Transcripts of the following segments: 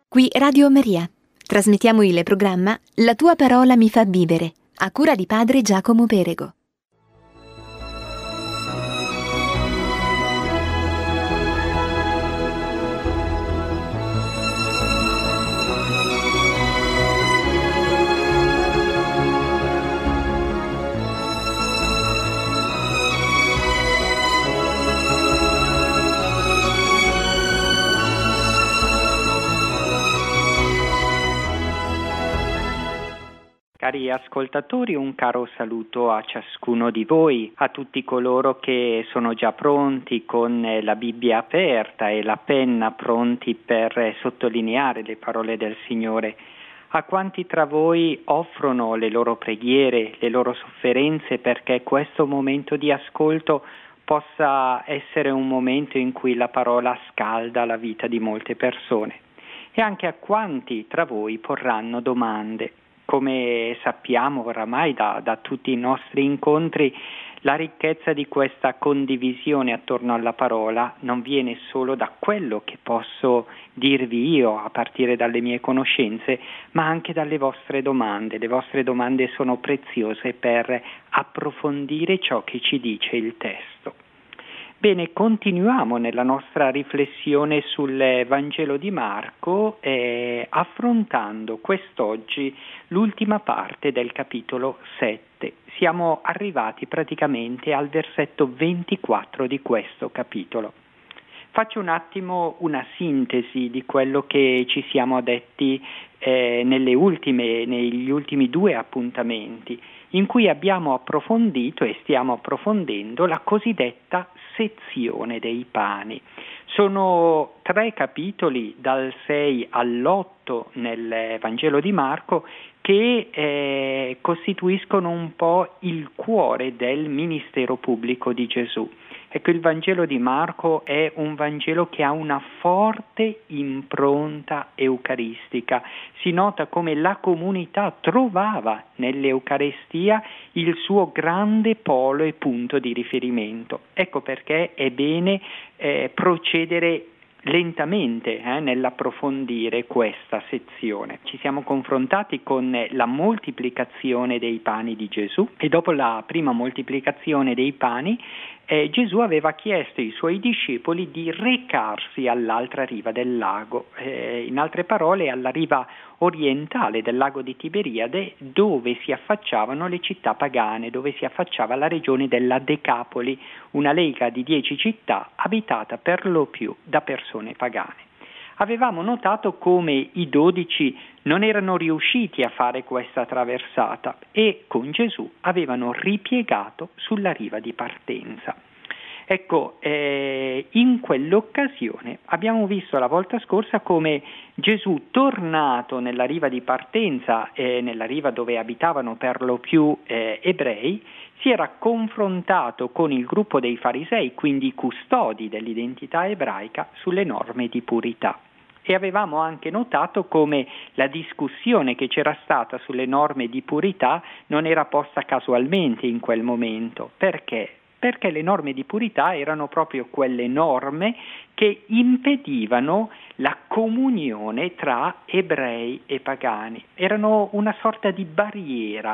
Qui Radio Maria. Trasmettiamo il programma La tua parola mi fa vivere, a cura di padre Giacomo Perego. Cari ascoltatori, un caro saluto a ciascuno di voi, a tutti coloro che sono già pronti con la Bibbia aperta e la penna pronti per sottolineare le parole del Signore, a quanti tra voi offrono le loro preghiere, le loro sofferenze perché questo momento di ascolto possa essere un momento in cui la parola scalda la vita di molte persone, e anche a quanti tra voi porranno domande. Come sappiamo oramai da tutti i nostri incontri, la ricchezza di questa condivisione attorno alla parola non viene solo da quello che posso dirvi io a partire dalle mie conoscenze, ma anche dalle vostre domande. Le vostre domande sono preziose per approfondire ciò che ci dice il testo. Bene, continuiamo nella nostra riflessione sul Vangelo di Marco, affrontando quest'oggi l'ultima parte del capitolo 7. Siamo arrivati praticamente al versetto 24 di questo capitolo. Faccio un attimo una sintesi di quello che ci siamo detti negli ultimi due appuntamenti, in cui abbiamo approfondito e stiamo approfondendo la cosiddetta sezione dei pani. Sono 3 capitoli dal 6 all'8 nel Vangelo di Marco che costituiscono un po' il cuore del ministero pubblico di Gesù. Ecco, il Vangelo di Marco è un Vangelo che ha una forte impronta eucaristica. Si nota come la comunità trovava nell'Eucaristia il suo grande polo e punto di riferimento. Ecco perché è bene procedere lentamente nell'approfondire questa sezione. Ci siamo confrontati con la moltiplicazione dei pani di Gesù e dopo la prima moltiplicazione dei pani Gesù aveva chiesto ai suoi discepoli di recarsi all'altra riva del lago, in altre parole alla riva orientale del lago di Tiberiade, dove si affacciavano le città pagane, dove si affacciava la regione della Decapoli, una lega di 10 città abitata per lo più da persone pagane. Avevamo notato come i 12 non erano riusciti a fare questa traversata e con Gesù avevano ripiegato sulla riva di partenza. Ecco, in quell'occasione abbiamo visto la volta scorsa come Gesù, tornato nella riva di partenza, nella riva dove abitavano per lo più ebrei, si era confrontato con il gruppo dei farisei, quindi i custodi dell'identità ebraica, sulle norme di purità. E avevamo anche notato come la discussione che c'era stata sulle norme di purità non era posta casualmente in quel momento. Perché? Perché le norme di purità erano proprio quelle norme che impedivano la comunione tra ebrei e pagani. Erano una sorta di barriera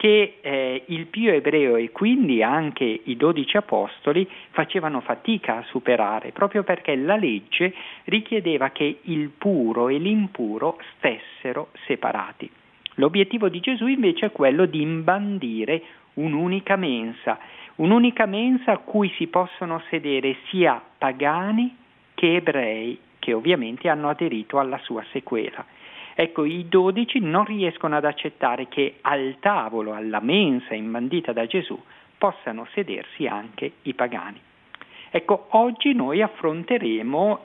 che il pio ebreo e quindi anche i 12 apostoli facevano fatica a superare, proprio perché la legge richiedeva che il puro e l'impuro stessero separati. L'obiettivo di Gesù invece è quello di imbandire un'unica mensa a cui si possono sedere sia pagani che ebrei, che ovviamente hanno aderito alla sua sequela. Ecco, i 12 non riescono ad accettare che al tavolo, alla mensa imbandita da Gesù, possano sedersi anche i pagani. Ecco, oggi noi affronteremo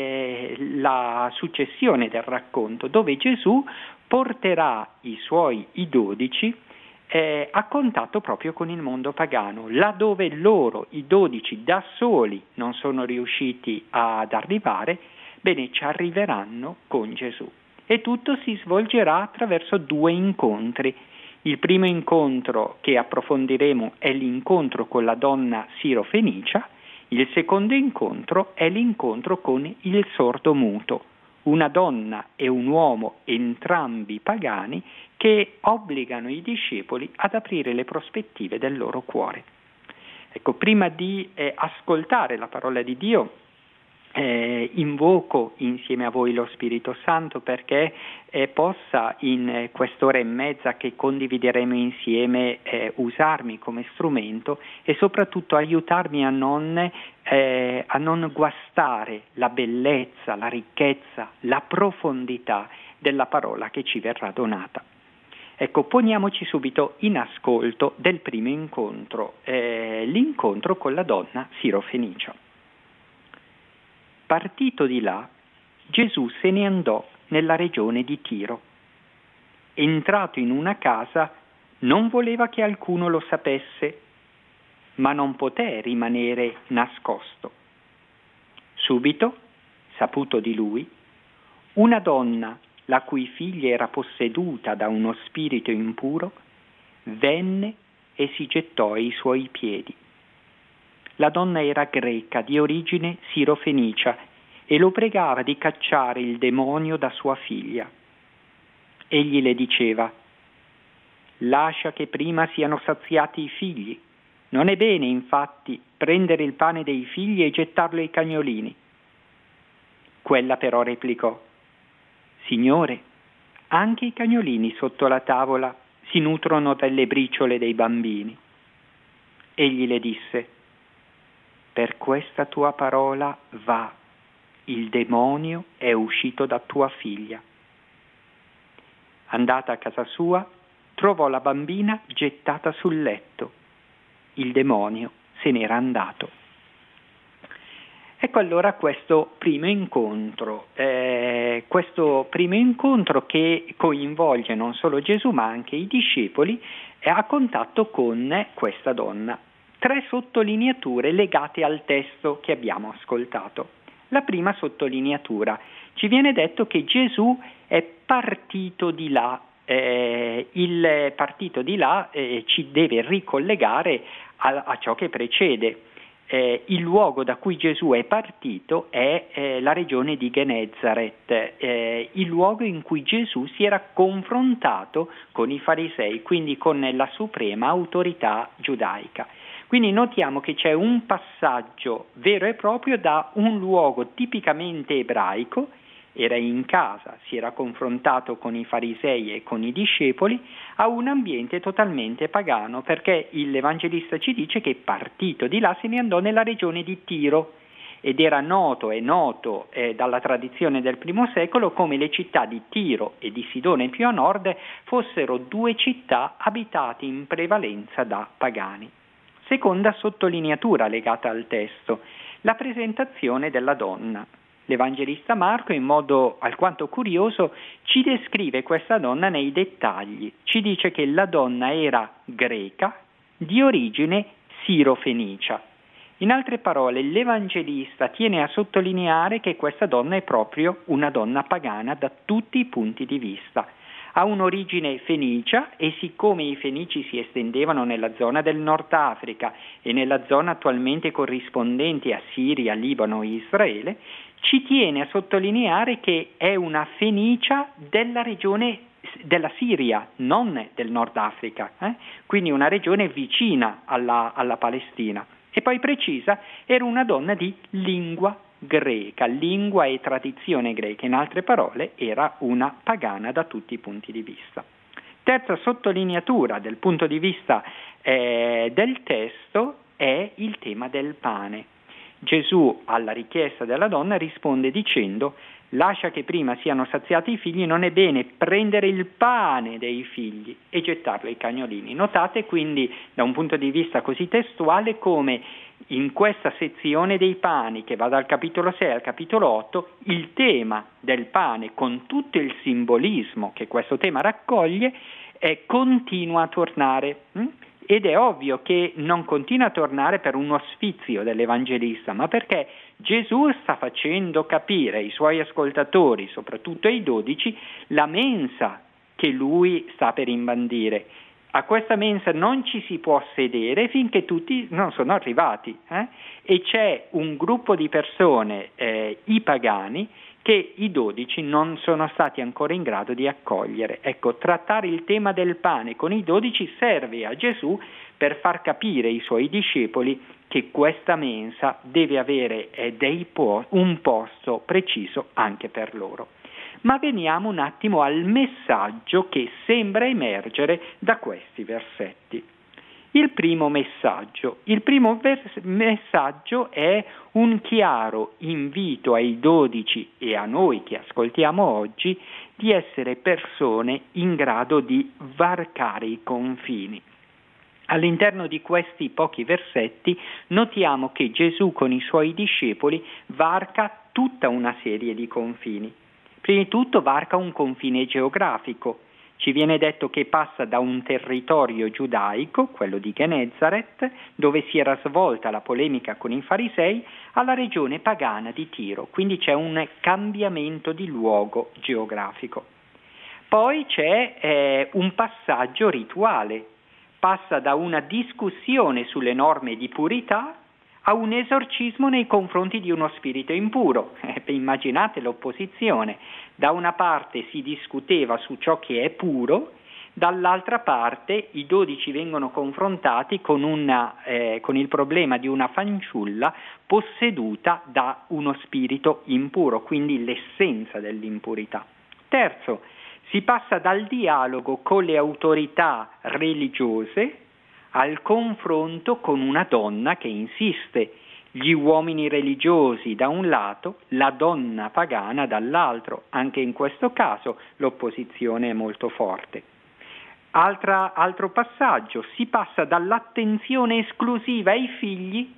la successione del racconto, dove Gesù porterà i 12 a contatto proprio con il mondo pagano, laddove loro, i 12 da soli, non sono riusciti ad arrivare, bene, ci arriveranno con Gesù. E tutto si svolgerà attraverso 2 incontri. Il primo incontro che approfondiremo è l'incontro con la donna sirofenicia, il secondo incontro è l'incontro con il sordo muto, una donna e un uomo, entrambi pagani, che obbligano i discepoli ad aprire le prospettive del loro cuore. Ecco, prima di ascoltare la parola di Dio, invoco insieme a voi lo Spirito Santo perché possa in quest'ora e mezza che condivideremo insieme usarmi come strumento e soprattutto aiutarmi a non guastare la bellezza, la ricchezza, la profondità della parola che ci verrà donata. Ecco, poniamoci subito in ascolto del primo incontro, l'incontro con la donna sirofenicia. Partito di là, Gesù se ne andò nella regione di Tiro. Entrato in una casa, non voleva che alcuno lo sapesse, ma non poté rimanere nascosto. Subito, saputo di lui, una donna, la cui figlia era posseduta da uno spirito impuro, venne e si gettò ai suoi piedi. La donna era greca, di origine sirofenicia, e lo pregava di cacciare il demonio da sua figlia. Egli le diceva: «Lascia che prima siano saziati i figli. Non è bene, infatti, prendere il pane dei figli e gettarlo ai cagnolini». Quella però replicò: «Signore, anche i cagnolini sotto la tavola si nutrono delle briciole dei bambini». Egli le disse: «Per questa tua parola va, il demonio è uscito da tua figlia». Andata a casa sua, trovò la bambina gettata sul letto. Il demonio se n'era andato. Ecco allora questo primo incontro che coinvolge non solo Gesù ma anche i discepoli a contatto con questa donna. 3 sottolineature legate al testo che abbiamo ascoltato. La prima sottolineatura: ci viene detto che Gesù è partito di là. Il partito di là ci deve ricollegare a ciò che precede. Il luogo da cui Gesù è partito è la regione di Genezaret, il luogo in cui Gesù si era confrontato con i farisei, quindi con la suprema autorità giudaica. Quindi notiamo che c'è un passaggio vero e proprio da un luogo tipicamente ebraico, era in casa, si era confrontato con i farisei e con i discepoli, a un ambiente totalmente pagano, perché l'Evangelista ci dice che partito di là se ne andò nella regione di Tiro, ed è noto dalla tradizione del I secolo come le città di Tiro e di Sidone più a nord fossero 2 città abitate in prevalenza da pagani. Seconda sottolineatura legata al testo: la presentazione della donna. L'Evangelista Marco, in modo alquanto curioso, ci descrive questa donna nei dettagli. Ci dice che la donna era greca, di origine sirofenicia. In altre parole, l'Evangelista tiene a sottolineare che questa donna è proprio una donna pagana da tutti i punti di vista. Ha un'origine fenicia e siccome i fenici si estendevano nella zona del Nord Africa e nella zona attualmente corrispondente a Siria, Libano e Israele, ci tiene a sottolineare che è una fenicia della regione della Siria, non del Nord Africa, quindi una regione vicina alla Palestina. E poi precisa, era una donna di lingua greca, lingua e tradizione greca, in altre parole era una pagana da tutti i punti di vista. Terza sottolineatura del punto di vista del testo è il tema del pane. Gesù alla richiesta della donna risponde dicendo: lascia che prima siano saziati i figli, non è bene prendere il pane dei figli e gettarlo ai cagnolini. Notate quindi da un punto di vista così testuale come in questa sezione dei pani che va dal capitolo 6 al capitolo 8 il tema del pane con tutto il simbolismo che questo tema raccoglie continua a tornare. Ed è ovvio che non continua a tornare per uno sfizio dell'Evangelista, ma perché Gesù sta facendo capire ai suoi ascoltatori, soprattutto ai 12, la mensa che lui sta per imbandire. A questa mensa non ci si può sedere finché tutti non sono arrivati. E c'è un gruppo di persone, i pagani, che i 12 non sono stati ancora in grado di accogliere. Ecco, trattare il tema del pane con i 12 serve a Gesù per far capire ai suoi discepoli che questa mensa deve avere un posto preciso anche per loro. Ma veniamo un attimo al messaggio che sembra emergere da questi versetti. Il primo messaggio è un chiaro invito ai 12 e a noi che ascoltiamo oggi di essere persone in grado di varcare i confini. All'interno di questi pochi versetti notiamo che Gesù con i suoi discepoli varca tutta una serie di confini. Prima di tutto varca un confine geografico. Ci viene detto che passa da un territorio giudaico, quello di Genezaret, dove si era svolta la polemica con i farisei, alla regione pagana di Tiro, quindi c'è un cambiamento di luogo geografico. Poi c'è un passaggio rituale, passa da una discussione sulle norme di purità a un esorcismo nei confronti di uno spirito impuro. Immaginate l'opposizione. Da una parte si discuteva su ciò che è puro, dall'altra parte i 12 vengono confrontati con il problema di una fanciulla posseduta da uno spirito impuro, quindi l'essenza dell'impurità. Terzo, si passa dal dialogo con le autorità religiose al confronto con una donna che insiste, gli uomini religiosi da un lato, la donna pagana dall'altro. Anche in questo caso l'opposizione è molto forte. Altro passaggio, si passa dall'attenzione esclusiva ai figli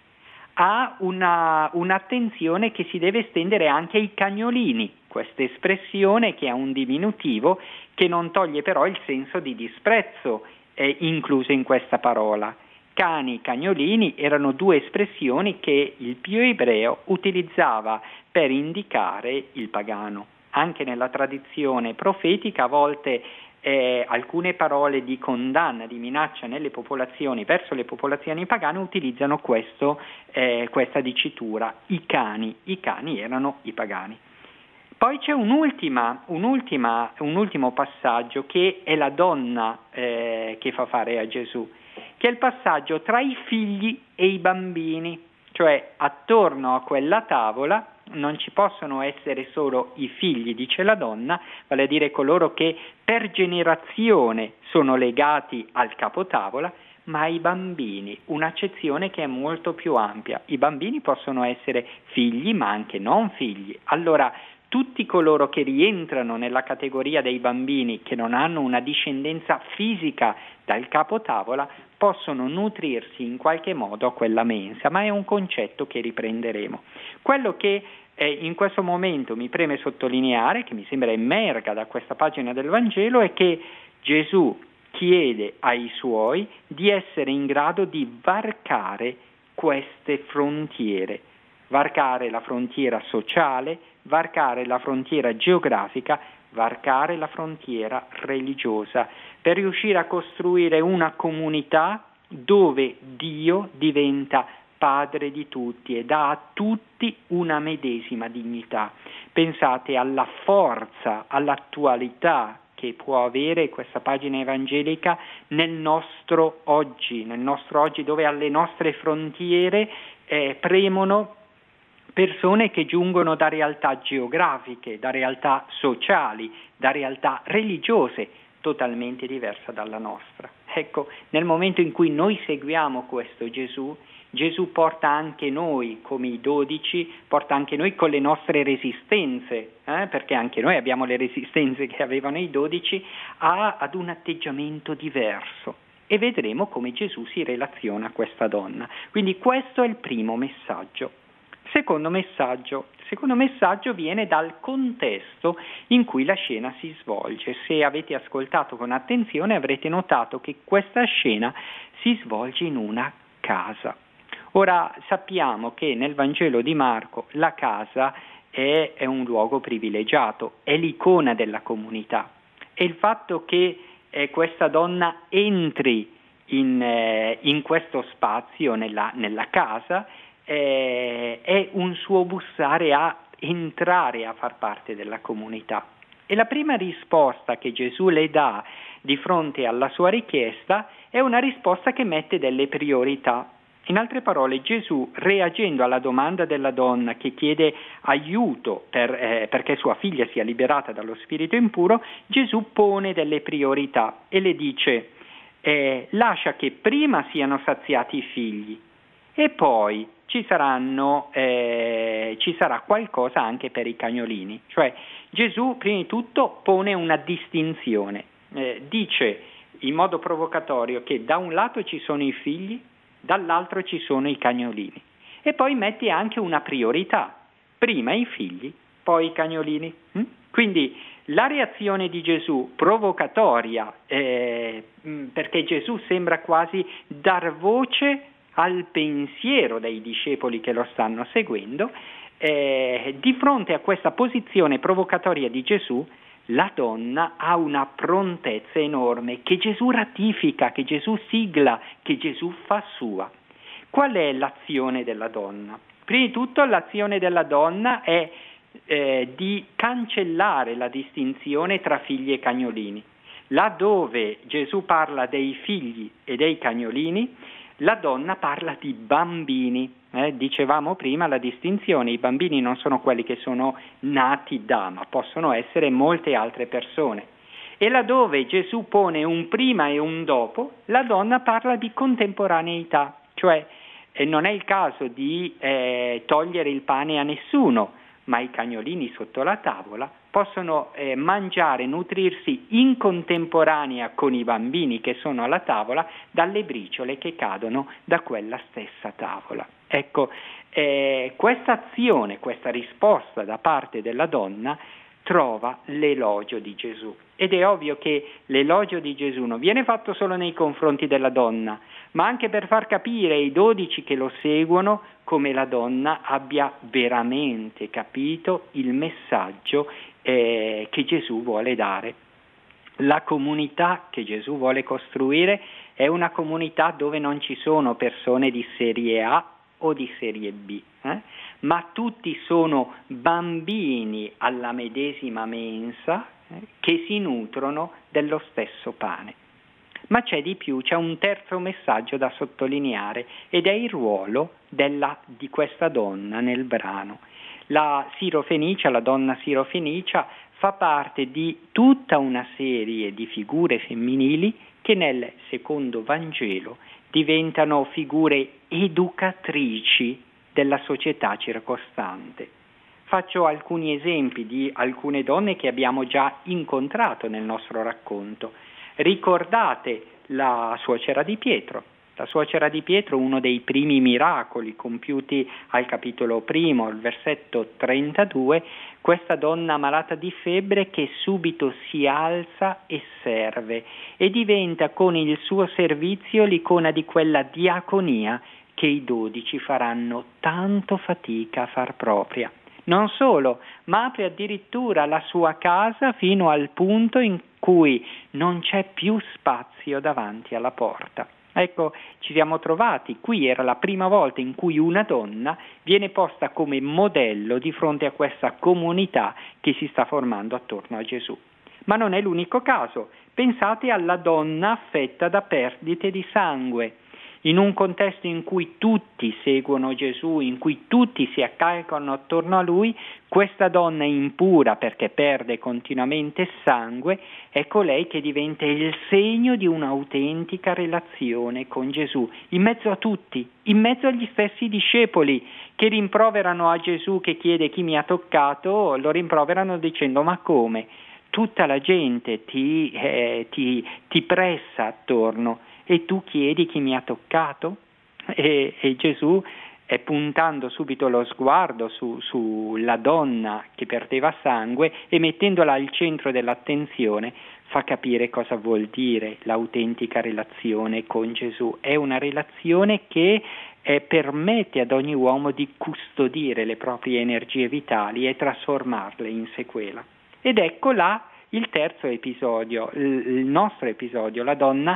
a un'attenzione che si deve estendere anche ai cagnolini, questa espressione che ha un diminutivo che non toglie però il senso di disprezzo incluso in questa parola. Cani, cagnolini erano due espressioni che il pio ebreo utilizzava per indicare il pagano. Anche nella tradizione profetica a volte alcune parole di condanna, di minaccia nelle popolazioni, verso le popolazioni pagane utilizzano questa dicitura, i cani erano i pagani. Poi c'è un ultimo passaggio che è la donna che fa fare a Gesù, che è il passaggio tra i figli e i bambini, cioè attorno a quella tavola non ci possono essere solo i figli, dice la donna, vale a dire coloro che per generazione sono legati al capotavola, ma i bambini, un'accezione che è molto più ampia. I bambini possono essere figli, ma anche non figli. Allora, tutti coloro che rientrano nella categoria dei bambini che non hanno una discendenza fisica dal capotavola possono nutrirsi in qualche modo a quella mensa, ma è un concetto che riprenderemo. Quello che in questo momento mi preme sottolineare, che mi sembra emerga da questa pagina del Vangelo, è che Gesù chiede ai suoi di essere in grado di varcare queste frontiere, varcare la frontiera sociale, varcare la frontiera geografica, varcare la frontiera religiosa, per riuscire a costruire una comunità dove Dio diventa Padre di tutti e dà a tutti una medesima dignità. Pensate alla forza, all'attualità che può avere questa pagina evangelica nel nostro oggi dove alle nostre frontiere premono persone che giungono da realtà geografiche, da realtà sociali, da realtà religiose totalmente diversa dalla nostra. Ecco, nel momento in cui noi seguiamo questo Gesù porta anche noi, come i 12, porta anche noi con le nostre resistenze, perché anche noi abbiamo le resistenze che avevano i 12, ad un atteggiamento diverso. E vedremo come Gesù si relaziona a questa donna. Quindi questo è il primo messaggio. Secondo messaggio viene dal contesto in cui la scena si svolge. Se avete ascoltato con attenzione avrete notato che questa scena si svolge in una casa. Ora sappiamo che nel Vangelo di Marco la casa è un luogo privilegiato, è l'icona della comunità. E il fatto che questa donna entri in questo spazio, nella casa, è un suo bussare a entrare a far parte della comunità. E la prima risposta che Gesù le dà di fronte alla sua richiesta è una risposta che mette delle priorità. In altre parole, Gesù, reagendo alla domanda della donna che chiede aiuto perché sua figlia sia liberata dallo spirito impuro, Gesù pone delle priorità e le dice: lascia che prima siano saziati i figli e poi ci sarà qualcosa anche per i cagnolini. Cioè Gesù prima di tutto pone una distinzione, dice in modo provocatorio che da un lato ci sono i figli, dall'altro ci sono i cagnolini, e poi mette anche una priorità: prima i figli, poi i cagnolini. Quindi la reazione di Gesù provocatoria, perché Gesù sembra quasi dar voce al pensiero dei discepoli che lo stanno seguendo, di fronte a questa posizione provocatoria di Gesù, la donna ha una prontezza enorme che Gesù ratifica, che Gesù sigla, che Gesù fa sua. Qual è l'azione della donna? Prima di tutto l'azione della donna è di cancellare la distinzione tra figli e cagnolini. Laddove Gesù parla dei figli e dei cagnolini, la donna parla di bambini. Dicevamo prima la distinzione: i bambini non sono quelli che sono nati da, ma possono essere molte altre persone. E laddove Gesù pone un prima e un dopo, la donna parla di contemporaneità, cioè non è il caso di togliere il pane a nessuno, ma i cagnolini sotto la tavola possono mangiare, nutrirsi in contemporanea con i bambini che sono alla tavola dalle briciole che cadono da quella stessa tavola. Ecco, questa azione, questa risposta da parte della donna trova l'elogio di Gesù. Ed è ovvio che l'elogio di Gesù non viene fatto solo nei confronti della donna, ma anche per far capire ai 12 che lo seguono come la donna abbia veramente capito il messaggio che Gesù vuole dare. La comunità che Gesù vuole costruire è una comunità dove non ci sono persone di serie A o di serie B, ma tutti sono bambini alla medesima mensa che si nutrono dello stesso pane. Ma c'è di più, c'è un terzo messaggio da sottolineare ed è il ruolo di questa donna nel brano. La donna sirofenicia fa parte di tutta una serie di figure femminili che nel secondo Vangelo diventano figure educatrici della società circostante. Faccio alcuni esempi di alcune donne che abbiamo già incontrato nel nostro racconto. Ricordate la suocera di Pietro. La suocera di Pietro, uno dei primi miracoli compiuti al capitolo 1, il versetto 32, questa donna malata di febbre che subito si alza e serve e diventa con il suo servizio l'icona di quella diaconia che i 12 faranno tanto fatica a far propria. Non solo, ma apre addirittura la sua casa fino al punto in cui non c'è più spazio davanti alla porta. Ecco, ci siamo trovati, qui era la prima volta in cui una donna viene posta come modello di fronte a questa comunità che si sta formando attorno a Gesù. Ma non è l'unico caso, pensate alla donna affetta da perdite di sangue. In un contesto in cui tutti seguono Gesù, in cui tutti si accalcano attorno a lui, questa donna impura perché perde continuamente sangue è colei che diventa il segno di un'autentica relazione con Gesù, in mezzo a tutti, in mezzo agli stessi discepoli che rimproverano a Gesù che chiede chi mi ha toccato, lo rimproverano dicendo: ma come? Tutta la gente ti pressa attorno e tu chiedi chi mi ha toccato? E Gesù, puntando subito lo sguardo sulla donna che perdeva sangue e mettendola al centro dell'attenzione, fa capire cosa vuol dire l'autentica relazione con Gesù. È una relazione che permette ad ogni uomo di custodire le proprie energie vitali e trasformarle in sequela. Ed ecco là il terzo episodio, il nostro episodio, la donna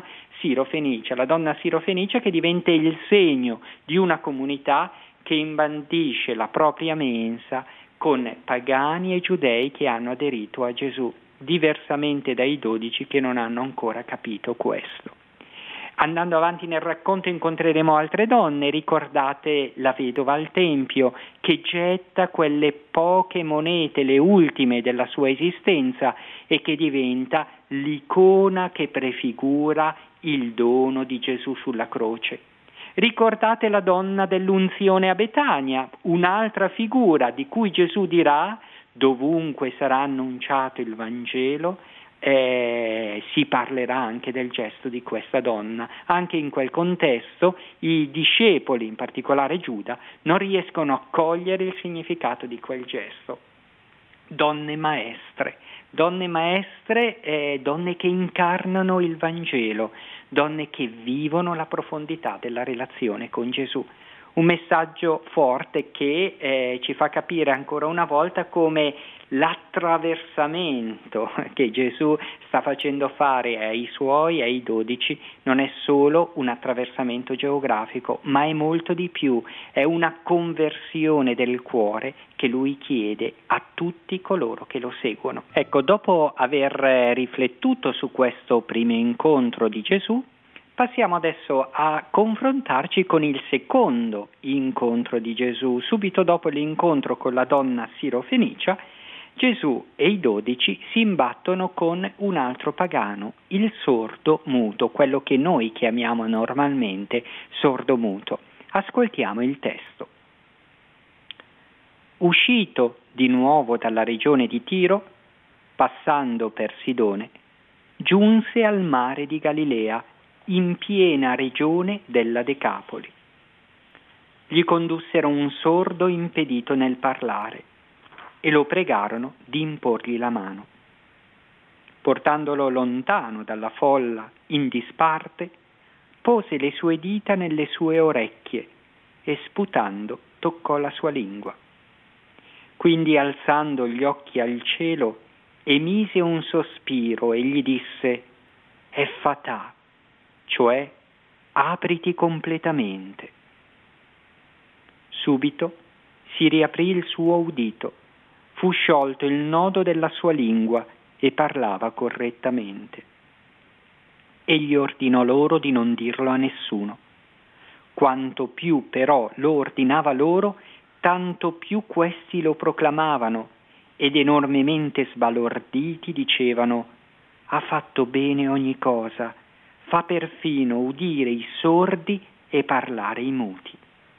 sirofenicia che diventa il segno di una comunità che imbandisce la propria mensa con pagani e giudei che hanno aderito a Gesù, diversamente dai 12 che non hanno ancora capito questo. Andando avanti nel racconto incontreremo altre donne. Ricordate la vedova al Tempio che getta quelle poche monete, le ultime della sua esistenza, e che diventa l'icona che prefigura il dono di Gesù sulla croce. Ricordate la donna dell'unzione a Betania, un'altra figura di cui Gesù dirà: dovunque sarà annunciato il Vangelo, si parlerà anche del gesto di questa donna. Anche in quel contesto i discepoli, in particolare Giuda, non riescono a cogliere il significato di quel gesto. Donne maestre, donne che incarnano il Vangelo, donne che vivono la profondità della relazione con Gesù. Un messaggio forte che ci fa capire ancora una volta come l'attraversamento che Gesù sta facendo fare ai suoi, ai 12, non è solo un attraversamento geografico, ma è molto di più, è una conversione del cuore che lui chiede a tutti coloro che lo seguono. Ecco, dopo aver riflettuto su questo primo incontro di Gesù, passiamo adesso a confrontarci con il secondo incontro di Gesù. Subito dopo l'incontro con la donna sirofenicia, Gesù e i 12 si imbattono con un altro pagano, il sordo muto, quello che noi chiamiamo normalmente sordo muto. Ascoltiamo il testo. Uscito di nuovo dalla regione di Tiro, passando per Sidone, giunse al mare di Galilea, in piena regione della Decapoli. Gli condussero un sordo impedito nel parlare e lo pregarono di imporgli la mano. Portandolo lontano dalla folla in disparte, pose le sue dita nelle sue orecchie e sputando toccò la sua lingua. Quindi alzando gli occhi al cielo emise un sospiro e gli disse: Effatà, cioè apriti completamente. Subito si riaprì il suo udito, fu sciolto il nodo della sua lingua e parlava correttamente. Egli ordinò loro di non dirlo a nessuno. Quanto più però lo ordinava loro, tanto più questi lo proclamavano ed enormemente sbalorditi dicevano: ha fatto bene ogni cosa, fa perfino udire i sordi e parlare i muti.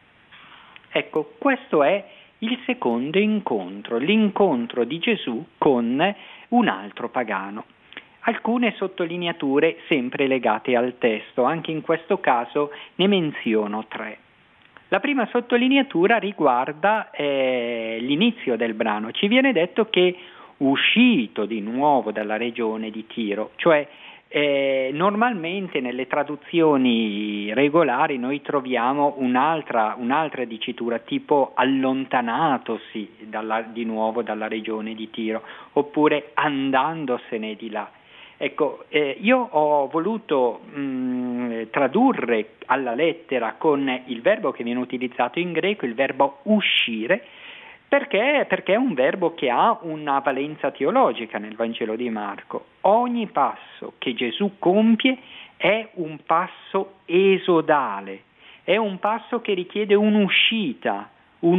Ecco, questo è il secondo incontro, l'incontro di Gesù con un altro pagano. Alcune sottolineature sempre legate al testo, anche in questo caso ne menziono 3. La prima sottolineatura riguarda l'inizio del brano. Ci viene detto che uscito di nuovo dalla regione di Tiro, cioè normalmente nelle traduzioni regolari noi troviamo un'altra dicitura tipo allontanatosi di nuovo dalla regione di Tiro, oppure andandosene di là. Ecco, io ho voluto tradurre alla lettera con il verbo che viene utilizzato in greco, il verbo uscire, perché è un verbo che ha una valenza teologica nel Vangelo di Marco. Ogni passo che Gesù compie è un passo esodale, è un passo che richiede un'uscita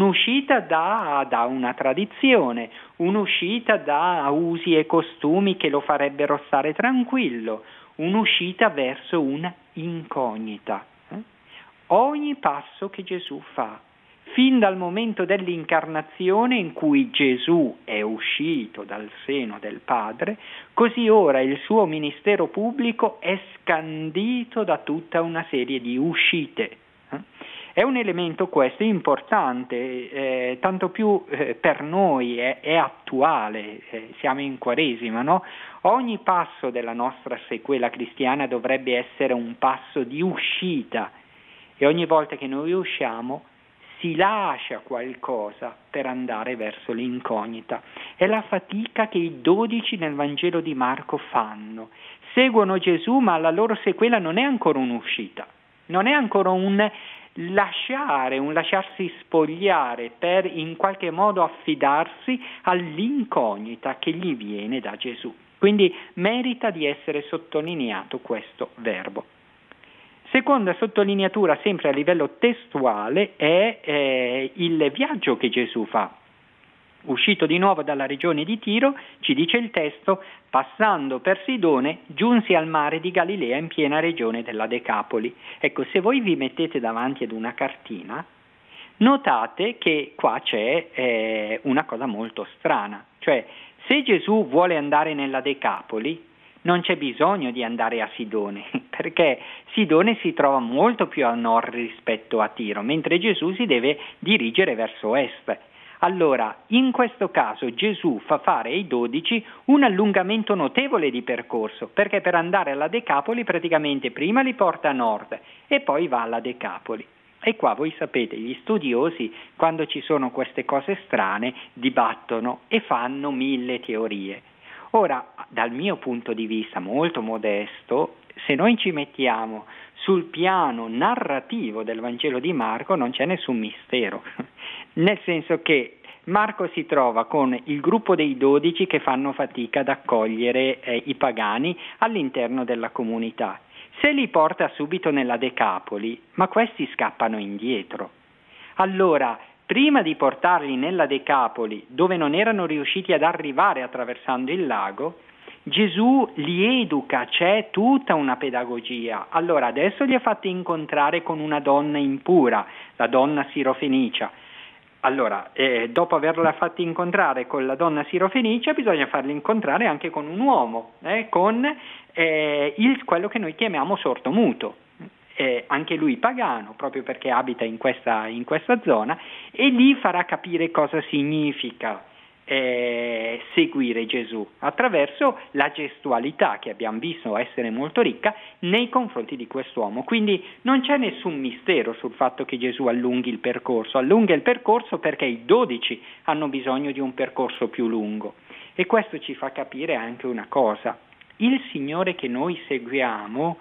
da una tradizione, un'uscita da usi e costumi che lo farebbero stare tranquillo, un'uscita verso una incognita. Ogni passo che Gesù fa, fin dal momento dell'incarnazione in cui Gesù è uscito dal seno del Padre, così ora il suo ministero pubblico è scandito da tutta una serie di uscite. È un elemento questo importante, tanto più per noi è attuale, siamo in Quaresima, no? Ogni passo della nostra sequela cristiana dovrebbe essere un passo di uscita e ogni volta che noi usciamo si lascia qualcosa per andare verso l'incognita. È la fatica che i 12 nel Vangelo di Marco fanno. Seguono Gesù, ma la loro sequela non è ancora un'uscita, non è ancora un lasciarsi spogliare per in qualche modo affidarsi all'incognita che gli viene da Gesù. Quindi merita di essere sottolineato questo verbo. Seconda sottolineatura, sempre a livello testuale, è il viaggio che Gesù fa. Uscito di nuovo dalla regione di Tiro, ci dice il testo, passando per Sidone, giunsi al mare di Galilea in piena regione della Decapoli. Ecco, se voi vi mettete davanti ad una cartina, notate che qua c'è una cosa molto strana, cioè se Gesù vuole andare nella Decapoli, non c'è bisogno di andare a Sidone, perché Sidone si trova molto più a nord rispetto a Tiro, mentre Gesù si deve dirigere verso est. Allora, in questo caso Gesù fa fare ai 12 un allungamento notevole di percorso, perché per andare alla Decapoli praticamente prima li porta a nord e poi va alla Decapoli. E qua voi sapete, gli studiosi, quando ci sono queste cose strane, dibattono e fanno 1000 teorie. Ora, dal mio punto di vista molto modesto, se noi ci mettiamo sul piano narrativo del Vangelo di Marco non c'è nessun mistero, nel senso che Marco si trova con il gruppo dei 12 che fanno fatica ad accogliere i pagani all'interno della comunità. Se li porta subito nella Decapoli, ma questi scappano indietro. Allora, prima di portarli nella Decapoli, dove non erano riusciti ad arrivare attraversando il lago, Gesù li educa, c'è tutta una pedagogia. Allora, adesso li ha fatti incontrare con una donna impura, la donna sirofenicia. Allora, dopo averla fatti incontrare con la donna sirofenicia, bisogna farli incontrare anche con un uomo, con quello che noi chiamiamo sordomuto. Anche lui pagano, proprio perché abita in questa zona, e lì farà capire cosa significa seguire Gesù attraverso la gestualità che abbiamo visto essere molto ricca nei confronti di quest'uomo. Quindi non c'è nessun mistero sul fatto che Gesù allunga il percorso perché i 12 hanno bisogno di un percorso più lungo, e questo ci fa capire anche una cosa: il Signore che noi seguiamo,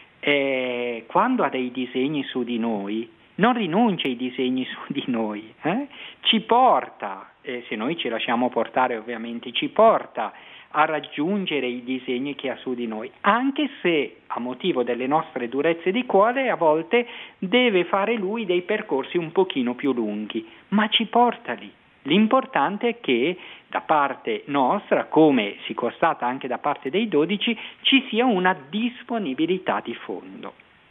quando ha dei disegni su di noi, non rinuncia ai disegni su di noi, ci porta, se noi ci lasciamo portare ovviamente, ci porta a raggiungere i disegni che ha su di noi, anche se a motivo delle nostre durezze di cuore a volte deve fare lui dei percorsi un pochino più lunghi, ma ci porta lì. L'importante è che da parte nostra, come si constata anche da parte dei 12, ci sia una disponibilità di fondo.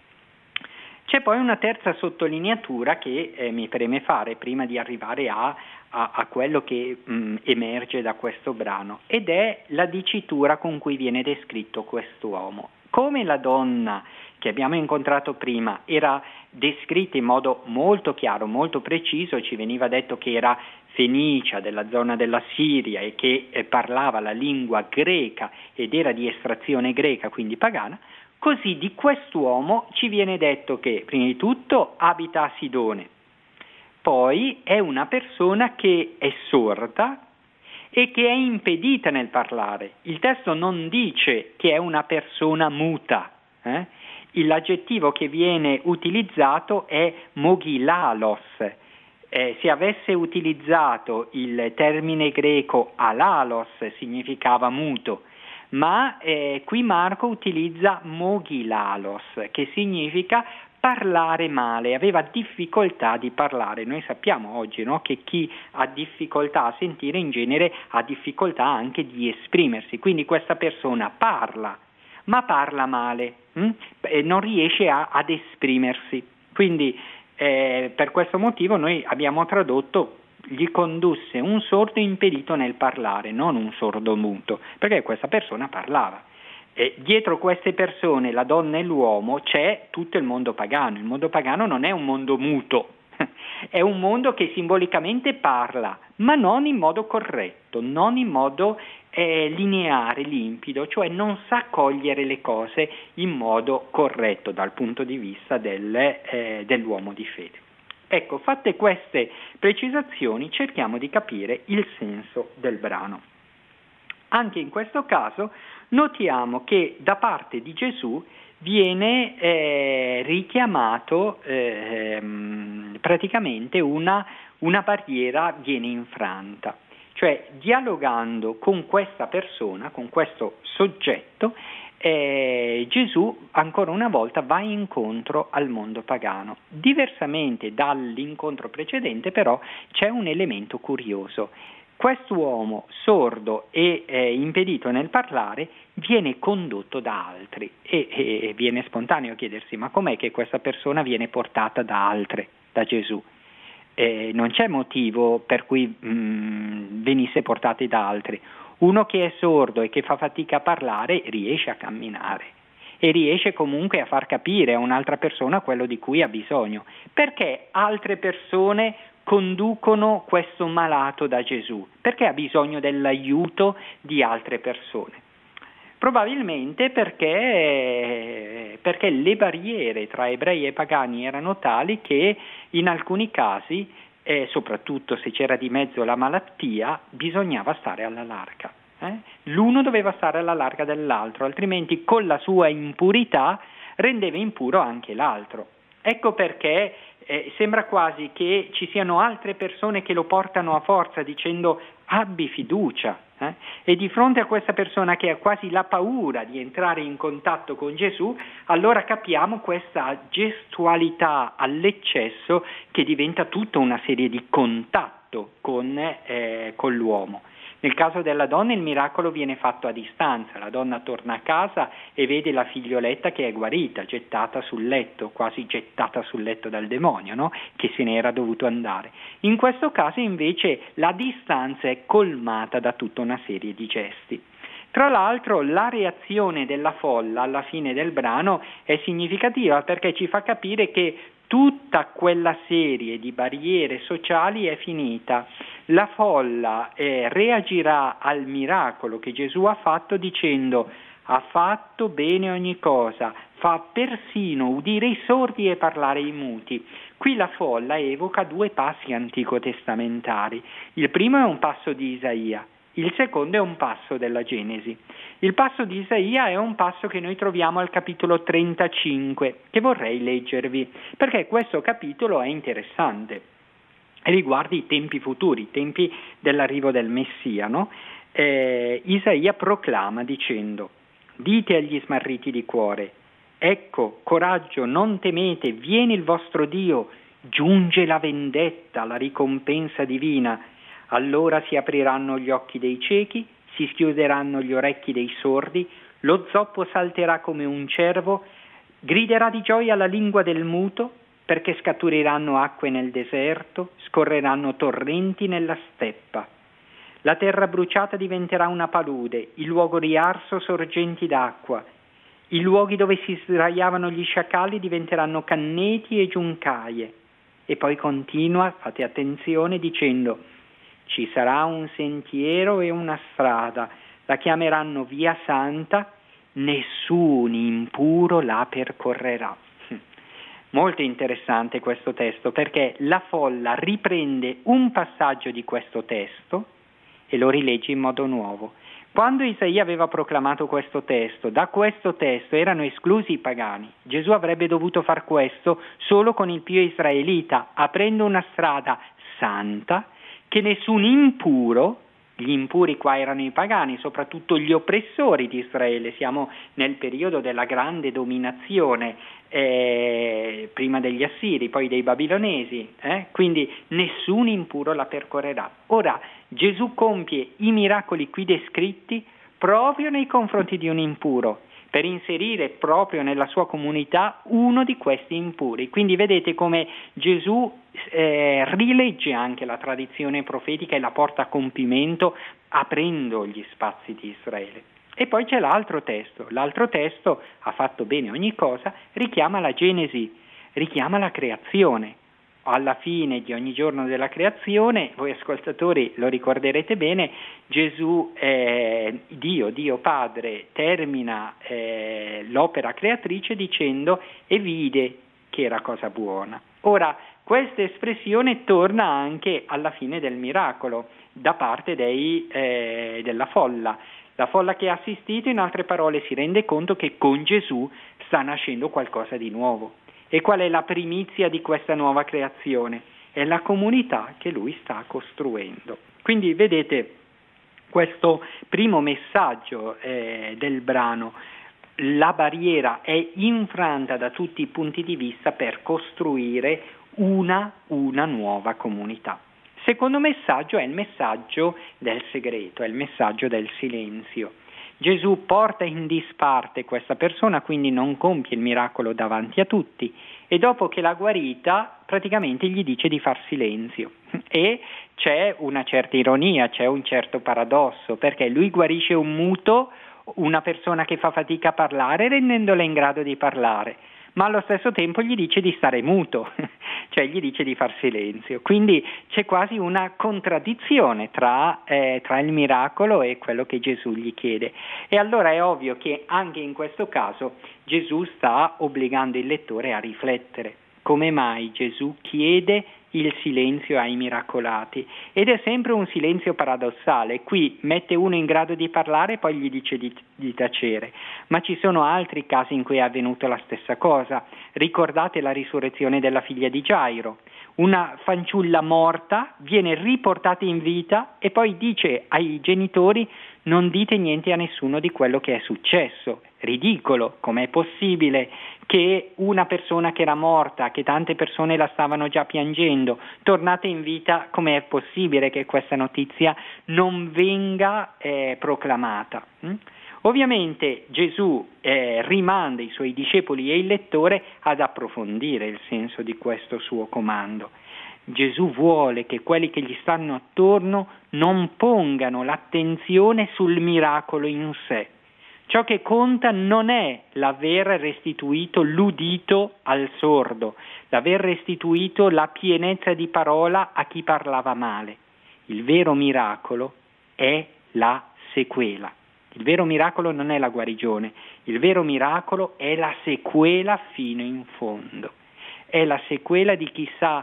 C'è poi una terza sottolineatura che mi preme fare prima di arrivare a quello che emerge da questo brano, ed è la dicitura con cui viene descritto quest'uomo. Come la donna che abbiamo incontrato prima era descritta in modo molto chiaro, molto preciso, ci veniva detto che era fenicia, della zona della Siria, e che parlava la lingua greca ed era di estrazione greca, quindi pagana, così di quest'uomo ci viene detto che prima di tutto abita a Sidone, poi è una persona che è sorda e che è impedita nel parlare. Il testo non dice che è una persona muta, L'aggettivo che viene utilizzato è mogilalos. Se avesse utilizzato il termine greco alalos significava muto, ma qui Marco utilizza mogilalos, che significa parlare male, aveva difficoltà di parlare. Noi sappiamo oggi, no, che chi ha difficoltà a sentire in genere ha difficoltà anche di esprimersi, quindi questa persona parla, ma parla male, non riesce ad esprimersi. Quindi per questo motivo noi abbiamo tradotto: gli condusse un sordo impedito nel parlare, non un sordo muto, perché questa persona parlava. Dietro queste persone, la donna e l'uomo, c'è tutto il mondo pagano. Il mondo pagano non è un mondo muto, è un mondo che simbolicamente parla, ma non in modo corretto, non in modo lineare, limpido, cioè non sa cogliere le cose in modo corretto dal punto di vista dell'uomo di fede. Ecco, fatte queste precisazioni, cerchiamo di capire il senso del brano. Anche in questo caso notiamo che da parte di Gesù viene richiamato praticamente una barriera viene infranta. Cioè, dialogando con questa persona, con questo soggetto, Gesù ancora una volta va incontro al mondo pagano. Diversamente dall'incontro precedente, però, c'è un elemento curioso. Quest'uomo sordo e impedito nel parlare viene condotto da altri e viene spontaneo chiedersi: ma com'è che questa persona viene portata da altre, da Gesù? Non c'è motivo per cui venisse portati da altri. Uno che è sordo e che fa fatica a parlare riesce a camminare e riesce comunque a far capire a un'altra persona quello di cui ha bisogno. Perché altre persone conducono questo malato da Gesù? Perché ha bisogno dell'aiuto di altre persone? Probabilmente perché le barriere tra ebrei e pagani erano tali che in alcuni casi, soprattutto se c'era di mezzo la malattia, bisognava stare alla larga. L'uno doveva stare alla larga dell'altro, altrimenti con la sua impurità rendeva impuro anche l'altro. Ecco perché sembra quasi che ci siano altre persone che lo portano a forza dicendo: abbi fiducia. E di fronte a questa persona che ha quasi la paura di entrare in contatto con Gesù, allora capiamo questa gestualità all'eccesso che diventa tutta una serie di contatto con l'uomo. Nel caso della donna il miracolo viene fatto a distanza, la donna torna a casa e vede la figlioletta che è guarita, gettata sul letto, quasi gettata sul letto dal demonio, no? Che se ne era dovuto andare. In questo caso invece la distanza è colmata da tutta una serie di gesti. Tra l'altro la reazione della folla alla fine del brano è significativa perché ci fa capire che tutta quella serie di barriere sociali è finita. La folla reagirà al miracolo che Gesù ha fatto dicendo: ha fatto bene ogni cosa, fa persino udire i sordi e parlare i muti. Qui la folla evoca due passi antico-testamentari. Il primo è un passo di Isaia, il secondo è un passo della Genesi. Il passo di Isaia è un passo che noi troviamo al capitolo 35, che vorrei leggervi, perché questo capitolo è interessante. Riguarda i tempi futuri, i tempi dell'arrivo del Messia, no? Isaia proclama dicendo: dite agli smarriti di cuore, ecco, coraggio, non temete, viene il vostro Dio, giunge la vendetta, la ricompensa divina. Allora si apriranno gli occhi dei ciechi, si schiuderanno gli orecchi dei sordi, lo zoppo salterà come un cervo, griderà di gioia la lingua del muto, perché scaturiranno acque nel deserto, scorreranno torrenti nella steppa. La terra bruciata diventerà una palude, il luogo riarso sorgenti d'acqua. I luoghi dove si sdraiavano gli sciacalli diventeranno canneti e giuncaie. E poi continua, fate attenzione, dicendo: ci sarà un sentiero e una strada, la chiameranno Via Santa, nessun impuro la percorrerà. Molto interessante questo testo perché la folla riprende un passaggio di questo testo e lo rilegge in modo nuovo. Quando Isaia aveva proclamato questo testo, da questo testo erano esclusi i pagani. Gesù avrebbe dovuto far questo solo con il Pio israelita, aprendo una strada santa che nessun impuro, gli impuri qua erano i pagani, soprattutto gli oppressori di Israele, siamo nel periodo della grande dominazione, prima degli Assiri, poi dei Babilonesi, quindi nessun impuro la percorrerà. Ora Gesù compie i miracoli qui descritti proprio nei confronti di un impuro, per inserire proprio nella sua comunità uno di questi impuri. Quindi vedete come Gesù rilegge anche la tradizione profetica e la porta a compimento aprendo gli spazi di Israele. E poi c'è l'altro testo, ha fatto bene ogni cosa, richiama la Genesi, richiama la creazione. Alla fine di ogni giorno della creazione, voi ascoltatori lo ricorderete bene, Gesù, Dio Padre, termina l'opera creatrice dicendo: e vide che era cosa buona. Ora, questa espressione torna anche alla fine del miracolo, da parte della folla. La folla che ha assistito, in altre parole, si rende conto che con Gesù sta nascendo qualcosa di nuovo. E qual è la primizia di questa nuova creazione? È la comunità che lui sta costruendo. Quindi vedete questo primo messaggio del brano: la barriera è infranta da tutti i punti di vista per costruire una nuova comunità. Secondo messaggio è il messaggio del segreto, è il messaggio del silenzio. Gesù porta in disparte questa persona, quindi non compie il miracolo davanti a tutti, e dopo che l'ha guarita praticamente gli dice di far silenzio. E c'è una certa ironia, c'è un certo paradosso, perché lui guarisce un muto, una persona che fa fatica a parlare, rendendola in grado di parlare, ma allo stesso tempo gli dice di stare muto, cioè gli dice di far silenzio. Quindi c'è quasi una contraddizione tra il miracolo e quello che Gesù gli chiede. E allora è ovvio che anche in questo caso Gesù sta obbligando il lettore a riflettere. Come mai Gesù chiede il silenzio ai miracolati? Ed è sempre un silenzio paradossale. Qui mette uno in grado di parlare e poi gli dice di tacere. Ma ci sono altri casi in cui è avvenuto la stessa cosa. Ricordate la risurrezione della figlia di Gairo. Una fanciulla morta viene riportata in vita e poi dice ai genitori: non dite niente a nessuno di quello che è successo. Ridicolo, com'è possibile che una persona che era morta, che tante persone la stavano già piangendo, tornata in vita, com'è possibile che questa notizia non venga proclamata? Ovviamente Gesù rimanda i suoi discepoli e il lettore ad approfondire il senso di questo suo comando. Gesù vuole che quelli che gli stanno attorno non pongano l'attenzione sul miracolo in sé. Ciò che conta non è l'aver restituito l'udito al sordo, l'aver restituito la pienezza di parola a chi parlava male. Il vero miracolo è la sequela. Il vero miracolo non è la guarigione, il vero miracolo è la sequela fino in fondo. È la sequela di chi sa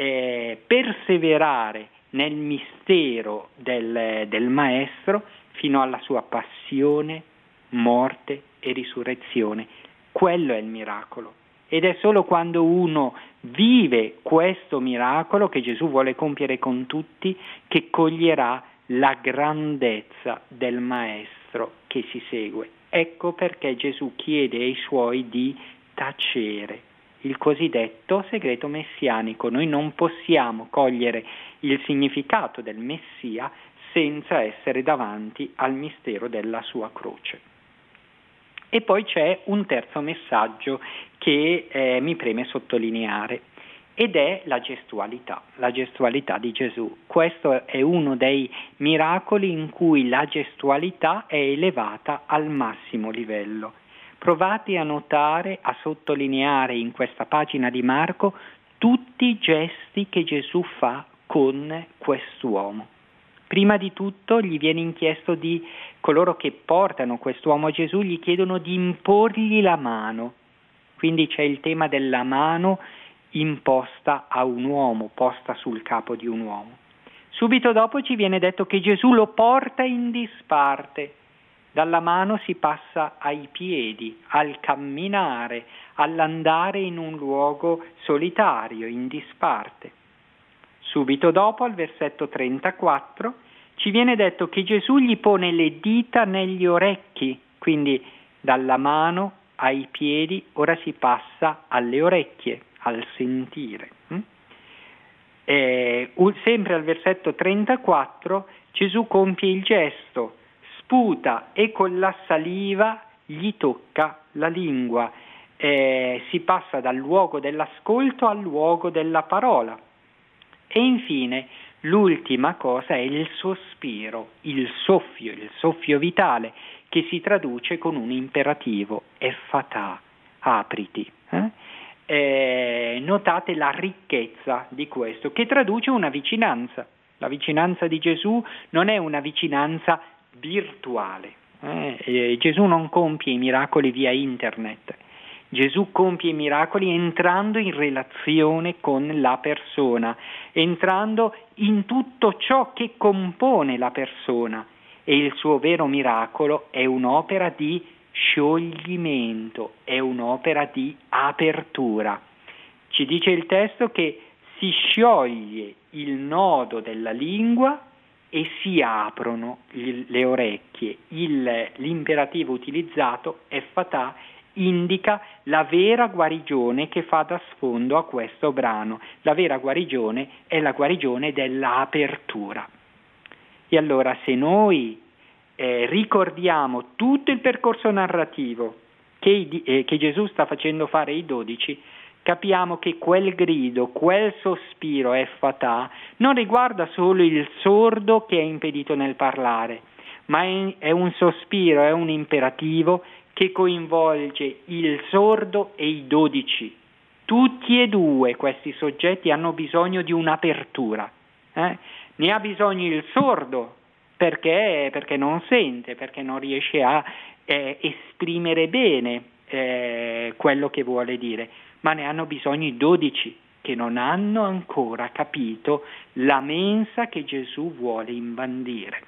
perseverare nel mistero del Maestro fino alla sua passione, morte e risurrezione. Quello è il miracolo. Ed è solo quando uno vive questo miracolo che Gesù vuole compiere con tutti che coglierà la grandezza del Maestro che si segue. Ecco perché Gesù chiede ai suoi di tacere, il cosiddetto segreto messianico. Noi non possiamo cogliere il significato del Messia senza essere davanti al mistero della sua croce. E poi c'è un terzo messaggio che mi preme sottolineare, ed è la gestualità di Gesù. Questo è uno dei miracoli in cui la gestualità è elevata al massimo livello. Provate a notare, a sottolineare in questa pagina di Marco tutti i gesti che Gesù fa con quest'uomo. Prima di tutto gli viene chiesto di coloro che portano quest'uomo a Gesù, gli chiedono di imporgli la mano. Quindi c'è il tema della mano imposta a un uomo, posta sul capo di un uomo. Subito dopo ci viene detto che Gesù lo porta in disparte. Dalla mano si passa ai piedi, al camminare, all'andare in un luogo solitario, in disparte. Subito dopo, al versetto 34, ci viene detto che Gesù gli pone le dita negli orecchi, quindi dalla mano ai piedi ora si passa alle orecchie, al sentire. Sempre al versetto 34 Gesù compie il gesto, sputa e con la saliva gli tocca la lingua, si passa dal luogo dell'ascolto al luogo della parola. E infine l'ultima cosa è il sospiro, il soffio vitale, che si traduce con un imperativo, effatà, apriti. Notate la ricchezza di questo, che traduce una vicinanza. La vicinanza di Gesù non è una vicinanza virtuale. Gesù non compie i miracoli via internet. Gesù compie i miracoli entrando in relazione con la persona, entrando in tutto ciò che compone la persona, e il suo vero miracolo è un'opera di scioglimento, è un'opera di apertura. Ci dice il testo che si scioglie il nodo della lingua e si aprono le orecchie. L'imperativo utilizzato, effatà, indica la vera guarigione che fa da sfondo a questo brano. La vera guarigione è la guarigione dell'apertura. E allora, se noi ricordiamo tutto il percorso narrativo che Gesù sta facendo fare ai 12, capiamo che quel grido, quel sospiro effatà non riguarda solo il sordo che è impedito nel parlare, ma è un sospiro, è un imperativo che coinvolge il sordo e i 12. Tutti e due questi soggetti hanno bisogno di un'apertura. Ne ha bisogno il sordo perché non sente, perché non riesce a esprimere bene quello che vuole dire, ma ne hanno bisogno i 12 che non hanno ancora capito la mensa che Gesù vuole imbandire.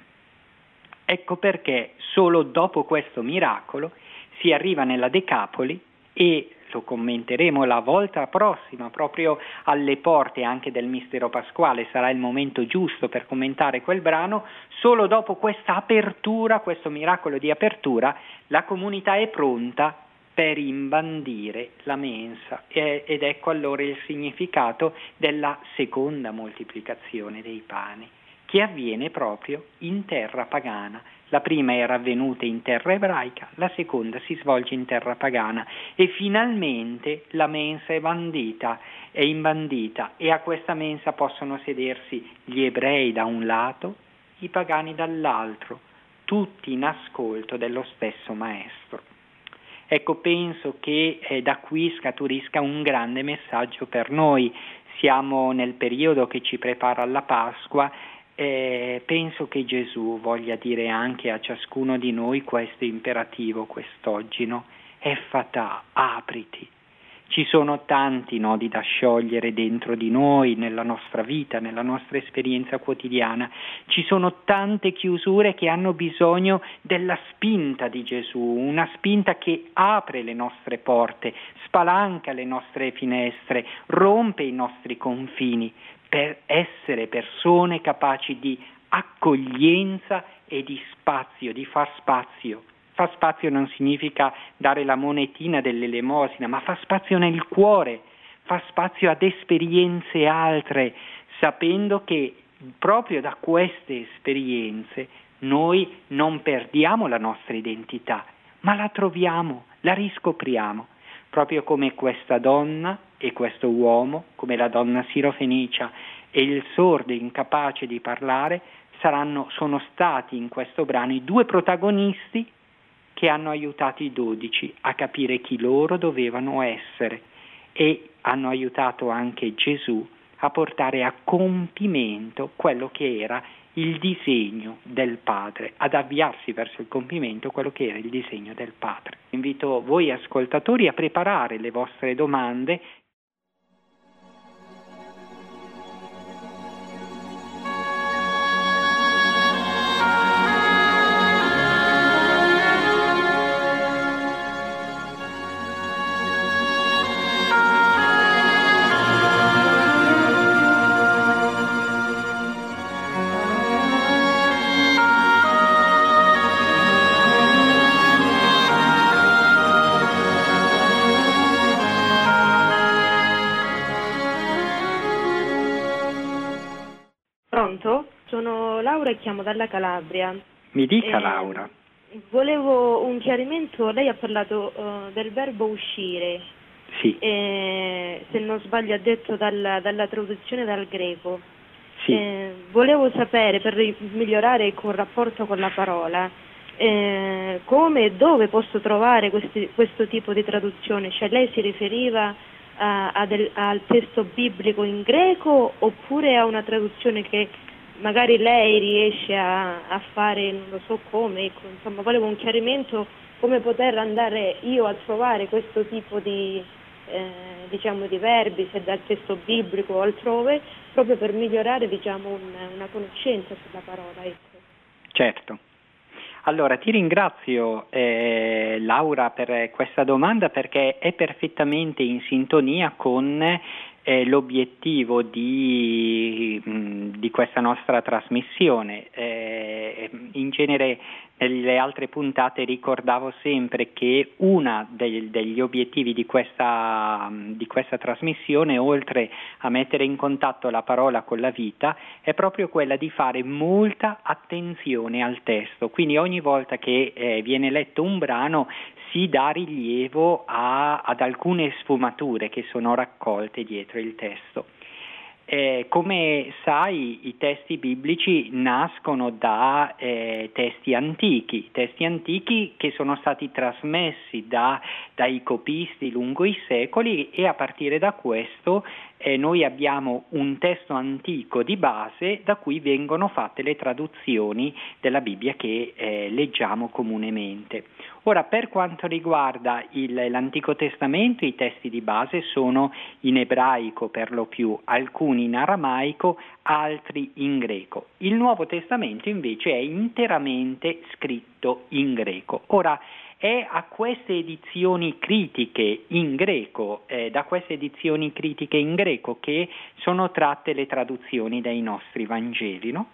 Ecco perché solo dopo questo miracolo si arriva nella Decapoli, e lo commenteremo la volta prossima, proprio alle porte anche del mistero pasquale, sarà il momento giusto per commentare quel brano. Solo dopo questa apertura, questo miracolo di apertura, la comunità è pronta per imbandire la mensa, ed ecco allora il significato della seconda moltiplicazione dei pani, che avviene proprio in terra pagana. La prima era avvenuta in terra ebraica, la seconda si svolge in terra pagana, e finalmente la mensa è imbandita, e a questa mensa possono sedersi gli ebrei da un lato, i pagani dall'altro, tutti in ascolto dello stesso maestro. Ecco, penso che da qui scaturisca un grande messaggio per noi. Siamo nel periodo che ci prepara alla Pasqua. Penso che Gesù voglia dire anche a ciascuno di noi questo imperativo quest'oggi, no? Effatà, apriti. Ci sono tanti nodi da sciogliere dentro di noi, nella nostra vita, nella nostra esperienza quotidiana. Ci sono tante chiusure che hanno bisogno della spinta di Gesù, una spinta che apre le nostre porte, spalanca le nostre finestre, rompe i nostri confini, per essere persone capaci di accoglienza e di spazio, di far spazio. Far spazio non significa dare la monetina dell'elemosina, ma far spazio nel cuore, far spazio ad esperienze altre, sapendo che proprio da queste esperienze noi non perdiamo la nostra identità, ma la troviamo, la riscopriamo, proprio come questa donna e questo uomo, come la donna sirofenicia e il sordo incapace di parlare, sono stati in questo brano i due protagonisti che hanno aiutato i 12 a capire chi loro dovevano essere, e hanno aiutato anche Gesù a portare a compimento quello che era il disegno del Padre, ad avviarsi verso il compimento quello che era il disegno del Padre. Invito voi ascoltatori a preparare le vostre domande. Pronto? Sono Laura e chiamo dalla Calabria. Mi dica, Laura. Volevo un chiarimento. Lei ha parlato del verbo uscire. Sì. Se non sbaglio ha detto dalla traduzione dal greco. Sì. Volevo sapere, per migliorare il rapporto con la parola, come e dove posso trovare questo tipo di traduzione? Cioè lei si riferiva al testo biblico in greco, oppure a una traduzione che magari lei riesce a fare, non lo so come, ecco, insomma volevo un chiarimento come poter andare io a trovare questo tipo di di verbi, se dal testo biblico o altrove, proprio per migliorare una conoscenza sulla parola, ecco. Certo. Allora, ti ringrazio Laura per questa domanda, perché è perfettamente in sintonia con l'obiettivo di questa nostra trasmissione. In genere nelle altre puntate ricordavo sempre che una degli obiettivi di questa trasmissione, oltre a mettere in contatto la parola con la vita, è proprio quella di fare molta attenzione al testo. Quindi ogni volta che viene letto un brano si dà rilievo ad alcune sfumature che sono raccolte dietro il testo. Come sai, i testi biblici nascono da testi antichi che sono stati trasmessi dai copisti lungo i secoli, e a partire da questo noi abbiamo un testo antico di base da cui vengono fatte le traduzioni della Bibbia che leggiamo comunemente. Ora, per quanto riguarda l'Antico Testamento, i testi di base sono in ebraico per lo più, alcuni in aramaico, altri in greco. Il Nuovo Testamento invece è interamente scritto in greco. Ora, è a queste edizioni critiche in greco, da queste edizioni critiche in greco che sono tratte le traduzioni dei nostri Vangeli, no?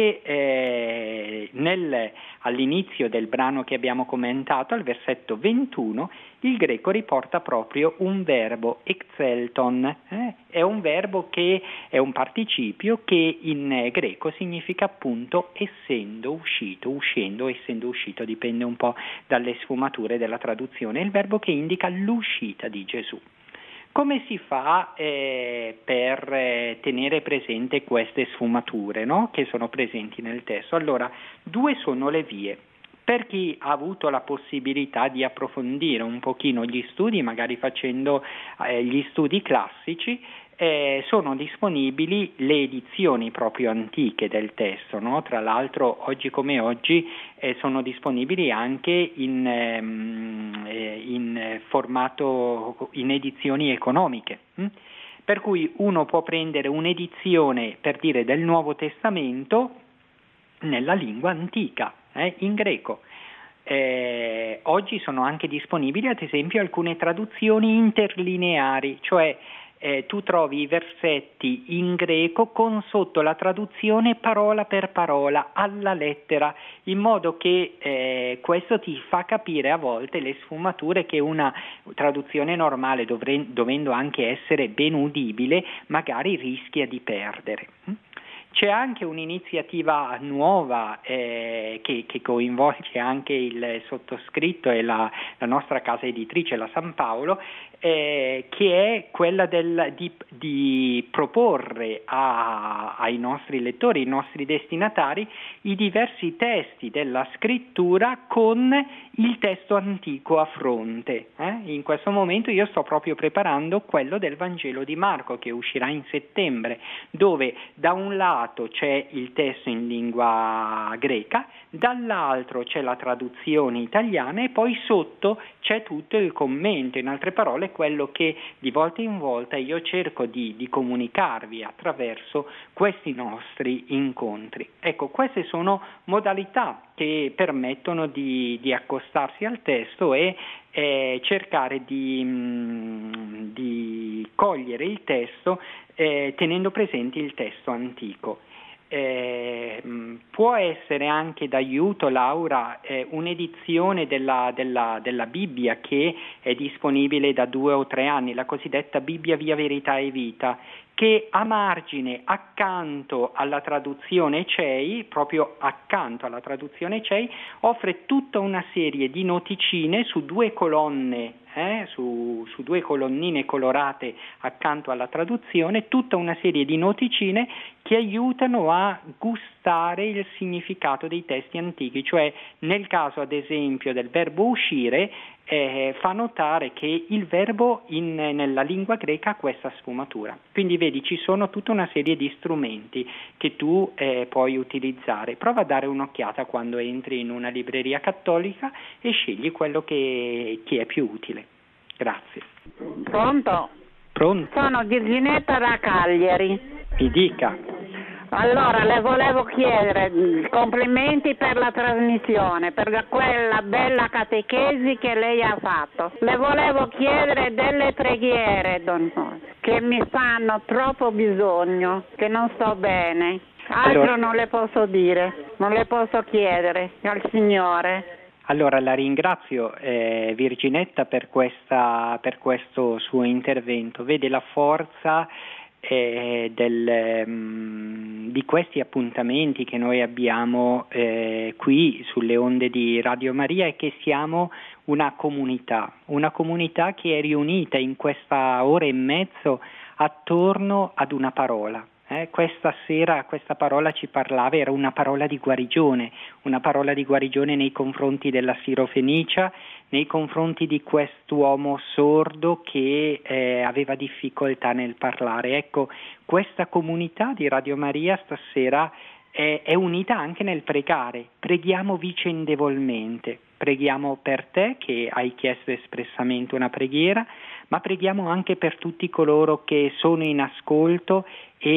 E all'inizio del brano che abbiamo commentato, al versetto 21, il greco riporta proprio un verbo, exelton, è un verbo che è un participio che in greco significa appunto essendo uscito, uscendo, essendo uscito, dipende un po' dalle sfumature della traduzione, è il verbo che indica l'uscita di Gesù. Come si fa per tenere presente queste sfumature, no? Che sono presenti nel testo? Allora, due sono le vie. Per chi ha avuto la possibilità di approfondire un pochino gli studi, magari facendo gli studi classici, sono disponibili le edizioni proprio antiche del testo, no? Tra l'altro oggi come oggi sono disponibili anche in formato, in edizioni economiche, per cui uno può prendere un'edizione, per dire, del Nuovo Testamento nella lingua antica, in greco. Oggi sono anche disponibili ad esempio alcune traduzioni interlineari, cioè tu trovi i versetti in greco con sotto la traduzione parola per parola, alla lettera, in modo che questo ti fa capire a volte le sfumature che una traduzione normale, dovendo anche essere ben udibile, magari rischia di perdere. C'è anche un'iniziativa nuova che coinvolge anche il sottoscritto e la nostra casa editrice, la San Paolo, che è quella di proporre ai nostri lettori, ai nostri destinatari, i diversi testi della scrittura con il testo antico a fronte. In questo momento io sto proprio preparando quello del Vangelo di Marco, che uscirà in settembre, dove da un lato c'è il testo in lingua greca, dall'altro c'è la traduzione italiana e poi sotto c'è tutto il commento, in altre parole quello che di volta in volta io cerco di comunicarvi attraverso questi nostri incontri. Ecco, queste sono modalità che permettono di accostarsi al testo e cercare di cogliere il testo tenendo presente il testo antico. Può essere anche d'aiuto, Laura, un'edizione della Bibbia che è disponibile da 2 o 3 anni, la cosiddetta Bibbia Via Verità e Vita, che a margine, accanto alla traduzione CEI, proprio accanto alla traduzione CEI, offre tutta una serie di noticine su 2 colonne, su 2 colonnine colorate accanto alla traduzione, tutta una serie di noticine che aiutano a gustare il significato dei testi antichi, cioè nel caso ad esempio del verbo uscire fa notare che il verbo nella lingua greca ha questa sfumatura. Quindi vedi, ci sono tutta una serie di strumenti che tu puoi utilizzare. Prova a dare un'occhiata quando entri in una libreria cattolica e scegli quello che ti è più utile. Grazie. Pronto? Pronto? Sono Virginetta da Cagliari. Mi dica. Allora, le volevo chiedere complimenti per la trasmissione, per quella bella catechesi che lei ha fatto. Le volevo chiedere delle preghiere, che mi fanno troppo bisogno, che non sto bene. Altro non le posso dire, non le posso chiedere al Signore. Allora la ringrazio Virginetta per questo suo intervento. Vede la forza di questi appuntamenti che noi abbiamo qui sulle onde di Radio Maria, è che siamo una comunità che è riunita in questa ora e mezzo attorno ad una parola. Questa sera questa parola ci parlava, era una parola di guarigione nei confronti della Sirofenicia, nei confronti di quest'uomo sordo che aveva difficoltà nel parlare. Ecco, questa comunità di Radio Maria stasera è unita anche nel pregare. Preghiamo vicendevolmente, preghiamo per te che hai chiesto espressamente una preghiera, ma preghiamo anche per tutti coloro che sono in ascolto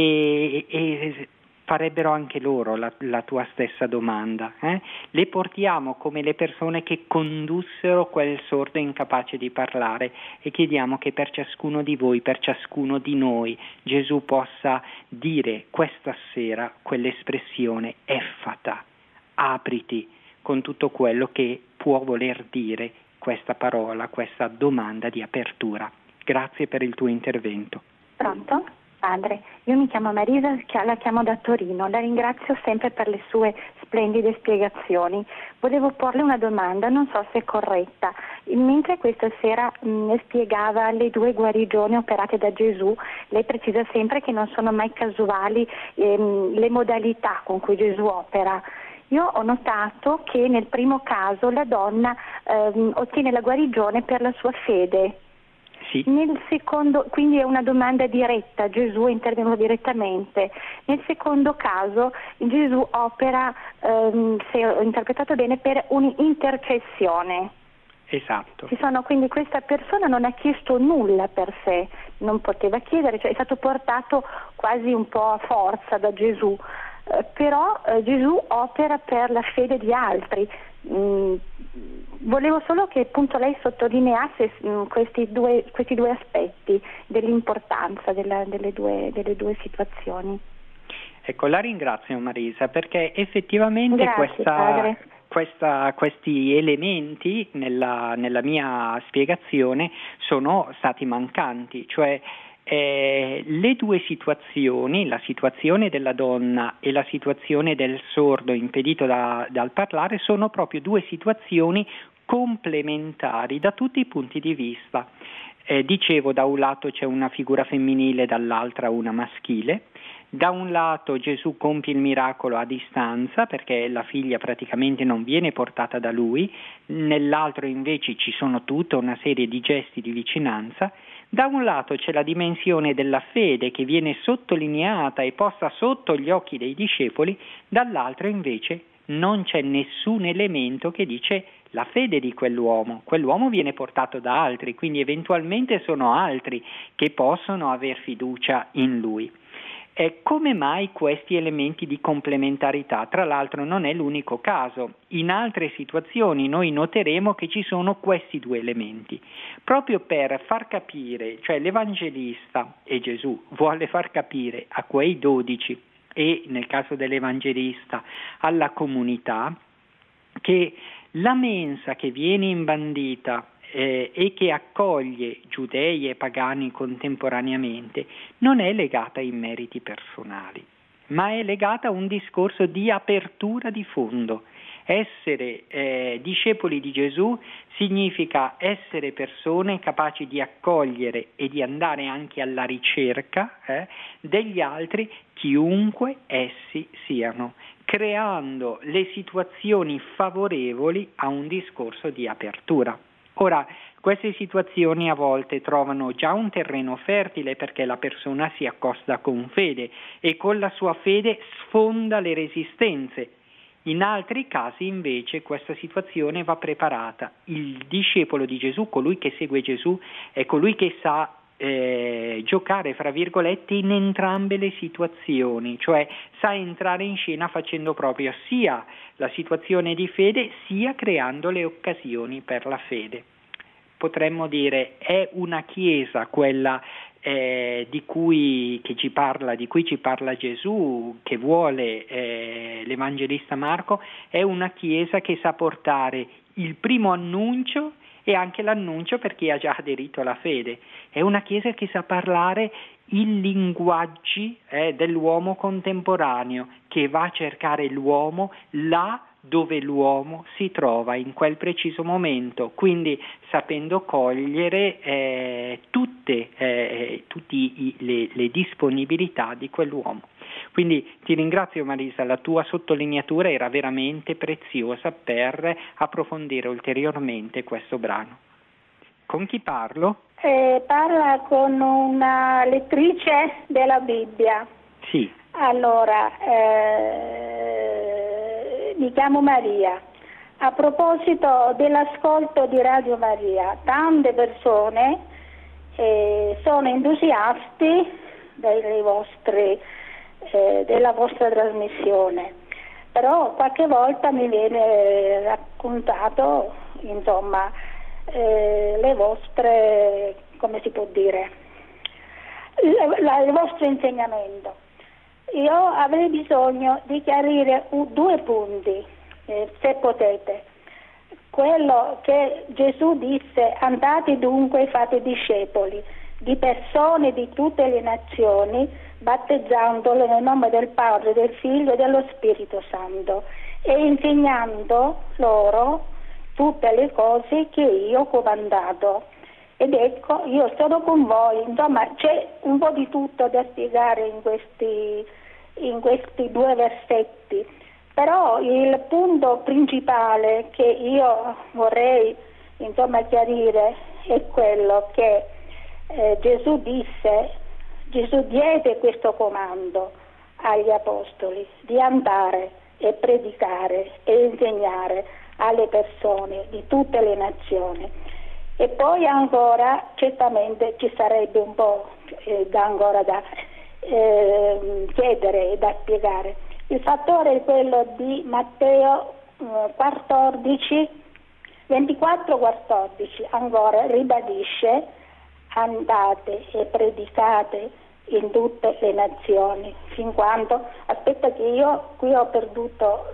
e farebbero anche loro la tua stessa domanda. Le portiamo come le persone che condussero quel sordo incapace di parlare e chiediamo che per ciascuno di voi, per ciascuno di noi, Gesù possa dire questa sera quell'espressione effata, apriti, con tutto quello che può voler dire questa parola, questa domanda di apertura. Grazie per il tuo intervento. Pronto? Padre, io mi chiamo Marisa, la chiamo da Torino, la ringrazio sempre per le sue splendide spiegazioni. Volevo porle una domanda, non so se è corretta. Mentre questa sera spiegava le 2 guarigioni operate da Gesù, lei precisa sempre che non sono mai casuali le modalità con cui Gesù opera. Io ho notato che nel primo caso la donna ottiene la guarigione per la sua fede. Sì. Nel secondo, quindi è una domanda diretta, Gesù è intervenuto direttamente. Nel secondo caso Gesù opera, se ho interpretato bene, per un'intercessione. Esatto. Quindi questa persona non ha chiesto nulla per sé, non poteva chiedere, cioè è stato portato quasi un po' a forza da Gesù. Però Gesù opera per la fede di altri. Volevo solo che appunto lei sottolineasse questi due aspetti dell'importanza delle due situazioni. Ecco, la ringrazio Marisa, perché effettivamente questi elementi nella mia spiegazione sono stati mancanti, cioè le 2 situazioni, la situazione della donna e la situazione del sordo impedito dal parlare, sono proprio 2 situazioni complementari da tutti i punti di vista. Dicevo, da un lato c'è una figura femminile, dall'altra una maschile. Da un lato Gesù compie il miracolo a distanza, perché la figlia praticamente non viene portata da lui, nell'altro invece ci sono tutta una serie di gesti di vicinanza. Da un lato c'è la dimensione della fede che viene sottolineata e posta sotto gli occhi dei discepoli, dall'altro invece non c'è nessun elemento che dice la fede di quell'uomo viene portato da altri, quindi eventualmente sono altri che possono aver fiducia in lui. Come mai questi elementi di complementarità? Tra l'altro non è l'unico caso. In altre situazioni noi noteremo che ci sono questi 2 elementi, proprio per far capire, cioè l'Evangelista e Gesù vuole far capire a quei 12 e nel caso dell'Evangelista alla comunità che la mensa che viene imbandita e che accoglie giudei e pagani contemporaneamente non è legata ai meriti personali, ma è legata a un discorso di apertura di fondo. Essere discepoli di Gesù significa essere persone capaci di accogliere e di andare anche alla ricerca degli altri, chiunque essi siano, creando le situazioni favorevoli a un discorso di apertura. Ora, queste situazioni a volte trovano già un terreno fertile perché la persona si accosta con fede e con la sua fede sfonda le resistenze. In altri casi invece questa situazione va preparata. Il discepolo di Gesù, colui che segue Gesù, è colui che sa giocare, fra virgolette, in entrambe le situazioni, cioè sa entrare in scena facendo proprio sia la situazione di fede sia creando le occasioni per la fede. Potremmo dire è una chiesa quella di cui ci parla Gesù, che vuole l'Evangelista Marco, è una chiesa che sa portare il primo annuncio e anche l'annuncio per chi ha già aderito alla fede. È una chiesa che sa parlare i linguaggi dell'uomo contemporaneo, che va a cercare l'uomo là dove l'uomo si trova in quel preciso momento, quindi sapendo cogliere tutte le disponibilità di quell'uomo. Quindi ti ringrazio Marisa, la tua sottolineatura era veramente preziosa per approfondire ulteriormente questo brano. Con chi parlo? Parla con una lettrice della Bibbia. Sì. Allora, mi chiamo Maria. A proposito dell'ascolto di Radio Maria, tante persone sono entusiasti della vostra trasmissione, però qualche volta mi viene raccontato, insomma, le vostre, come si può dire, il vostro insegnamento. Io avrei bisogno di chiarire due punti, se potete. Quello che Gesù disse: andate dunque e fate discepoli di persone di tutte le nazioni, battezzandole nel nome del Padre, del Figlio e dello Spirito Santo, e insegnando loro tutte le cose che io ho comandato. Ed ecco, io sono con voi. Insomma, c'è un po' di tutto da spiegare in questi due versetti, però il punto principale che io vorrei, insomma, chiarire è quello che Gesù diede questo comando agli apostoli di andare e predicare e insegnare alle persone di tutte le nazioni. E poi ancora certamente ci sarebbe un po' ancora da chiedere e da spiegare. Il fattore è quello di Matteo 24-14, ancora ribadisce: andate e predicate in tutte le nazioni, fin quando, aspetta che io qui ho perduto,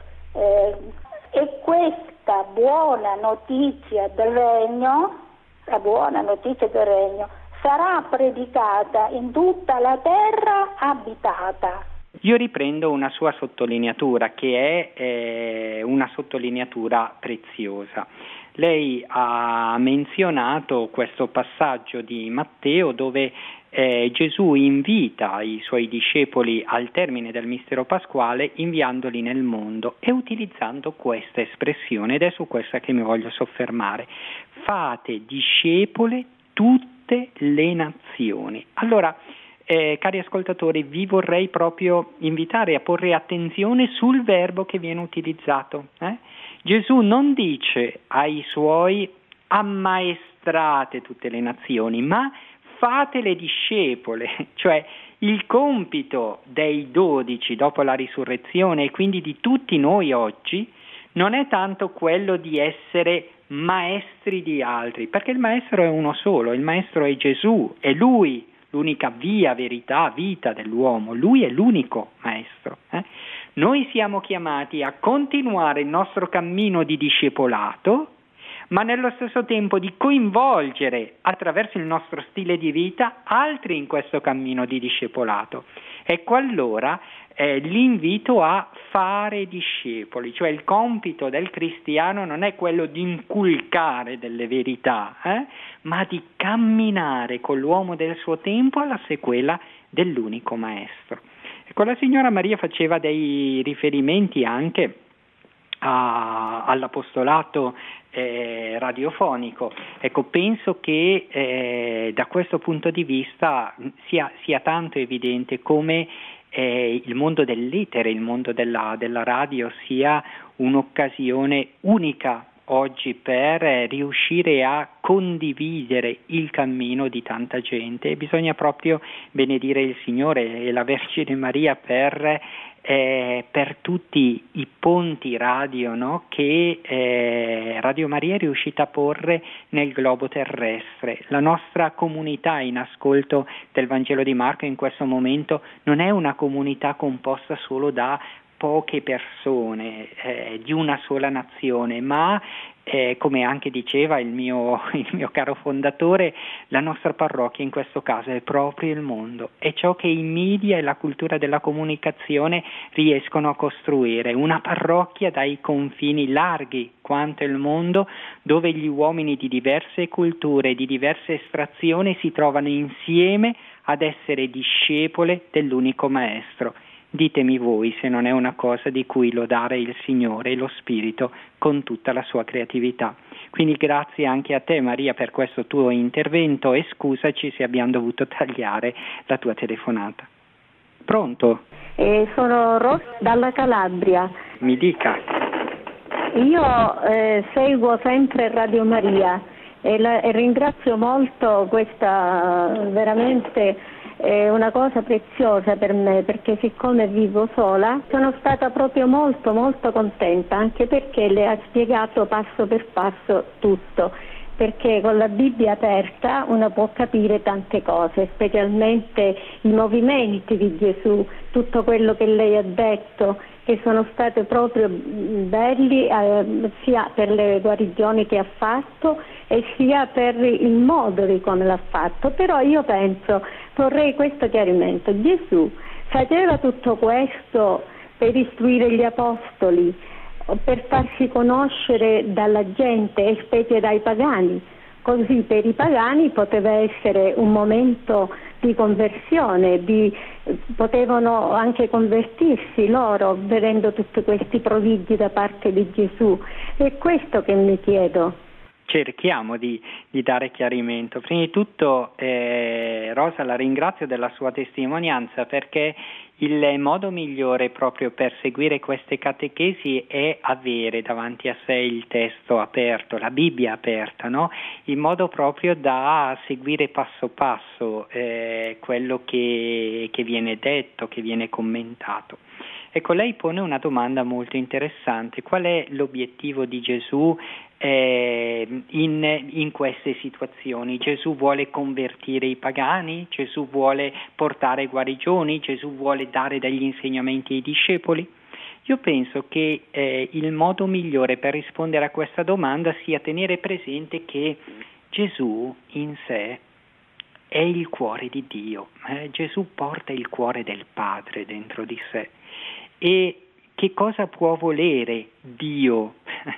e questa buona notizia del regno, la buona notizia del regno, sarà predicata in tutta la terra abitata. Io riprendo una sua sottolineatura, che è una sottolineatura preziosa. Lei ha menzionato questo passaggio di Matteo dove Gesù invita i suoi discepoli al termine del mistero pasquale, inviandoli nel mondo e utilizzando questa espressione, ed è su questa che mi voglio soffermare: fate discepole tutte le nazioni. Allora, cari ascoltatori, vi vorrei proprio invitare a porre attenzione sul verbo che viene utilizzato. Gesù non dice ai suoi: ammaestrate tutte le nazioni, ma fatele discepole, cioè il compito dei 12 dopo la risurrezione e quindi di tutti noi oggi non è tanto quello di essere maestri di altri, perché il maestro è uno solo, il maestro è Gesù, è Lui l'unica via, verità, vita dell'uomo, Lui è l'unico maestro. Noi siamo chiamati a continuare il nostro cammino di discepolato, ma nello stesso tempo di coinvolgere attraverso il nostro stile di vita altri in questo cammino di discepolato. Ecco allora l'invito a fare discepoli, cioè il compito del cristiano non è quello di inculcare delle verità, ma di camminare con l'uomo del suo tempo alla sequela dell'unico maestro. Ecco, la signora Maria faceva dei riferimenti anche all'apostolato radiofonico. Ecco, penso che da questo punto di vista sia tanto evidente come il mondo dell'etere, il mondo della radio sia un'occasione unica oggi per riuscire a condividere il cammino di tanta gente. Bisogna proprio benedire il Signore e la Vergine Maria per tutti i ponti radio, no? Che Radio Maria è riuscita a porre nel globo terrestre. La nostra comunità in ascolto del Vangelo di Marco in questo momento non è una comunità composta solo da poche persone di una sola nazione, ma come anche diceva il mio caro fondatore, la nostra parrocchia in questo caso è proprio il mondo, è ciò che i media e la cultura della comunicazione riescono a costruire, una parrocchia dai confini larghi quanto il mondo, dove gli uomini di diverse culture, di diverse estrazioni si trovano insieme ad essere discepole dell'unico Maestro. Ditemi voi se non è una cosa di cui lodare il Signore e lo Spirito con tutta la sua creatività. Quindi grazie anche a te Maria per questo tuo intervento e scusaci se abbiamo dovuto tagliare la tua telefonata. Pronto? Sono Rosa dalla Calabria. Mi dica. Io seguo sempre Radio Maria e ringrazio molto questa veramente è una cosa preziosa per me, perché siccome vivo sola sono stata proprio molto contenta, anche perché le ha spiegato passo per passo tutto, perché con la Bibbia aperta uno può capire tante cose, specialmente i movimenti di Gesù, tutto quello che lei ha detto, che sono state proprio belli sia per le guarigioni che ha fatto e sia per il modo di come l'ha fatto. Però io vorrei questo chiarimento: Gesù faceva tutto questo per istruire gli apostoli, per farsi conoscere dalla gente e specie dai pagani, così per i pagani poteva essere un momento di conversione, potevano anche convertirsi loro vedendo tutti questi prodigi da parte di Gesù. È questo che mi chiedo. Cerchiamo di dare chiarimento. Prima di tutto Rosa, la ringrazio della sua testimonianza, perché il modo migliore proprio per seguire queste catechesi è avere davanti a sé il testo aperto, la Bibbia aperta, no? In modo proprio da seguire passo passo quello che viene detto, che viene commentato. Ecco, lei pone una domanda molto interessante: qual è l'obiettivo di Gesù in queste situazioni? Gesù vuole convertire i pagani? Gesù vuole portare guarigioni? Gesù vuole dare degli insegnamenti ai discepoli? Io penso che il modo migliore per rispondere a questa domanda sia tenere presente che Gesù in sé è il cuore di Dio. Gesù porta il cuore del Padre dentro di sé. E che cosa può volere Dio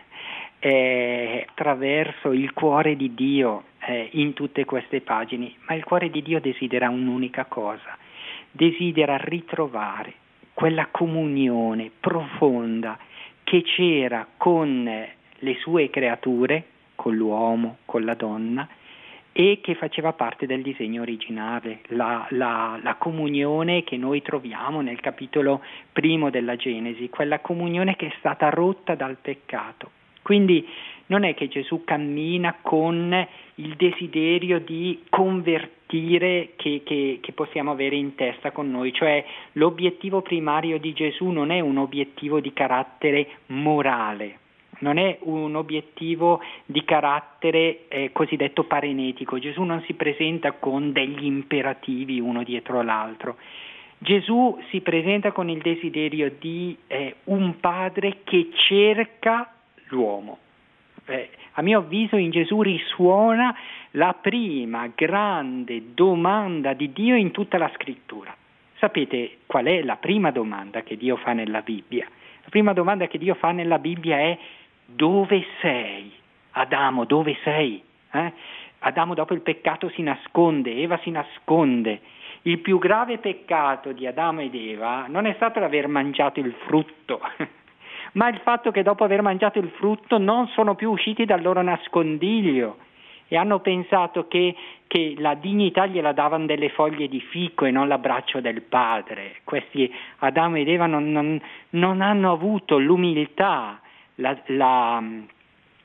attraverso il cuore di Dio in tutte queste pagine? Ma il cuore di Dio desidera un'unica cosa: desidera ritrovare quella comunione profonda che c'era con le sue creature, con l'uomo, con la donna, e che faceva parte del disegno originale, la comunione che noi troviamo nel capitolo 1 della Genesi, quella comunione che è stata rotta dal peccato. Quindi non è che Gesù cammina con il desiderio di convertire che possiamo avere in testa con noi, cioè l'obiettivo primario di Gesù non è un obiettivo di carattere morale, non è un obiettivo di carattere cosiddetto parenetico. Gesù non si presenta con degli imperativi uno dietro l'altro. Gesù si presenta con il desiderio di un padre che cerca l'uomo. A mio avviso in Gesù risuona la prima grande domanda di Dio in tutta la scrittura. Sapete qual è la prima domanda che Dio fa nella Bibbia? La prima domanda che Dio fa nella Bibbia è: dove sei? Adamo, dove sei? Adamo dopo il peccato si nasconde, Eva si nasconde. Il più grave peccato di Adamo ed Eva non è stato l'aver mangiato il frutto, ma il fatto che dopo aver mangiato il frutto non sono più usciti dal loro nascondiglio e hanno pensato che la dignità gliela davano delle foglie di fico e non l'abbraccio del padre. Questi Adamo ed Eva non hanno avuto l'umiltà,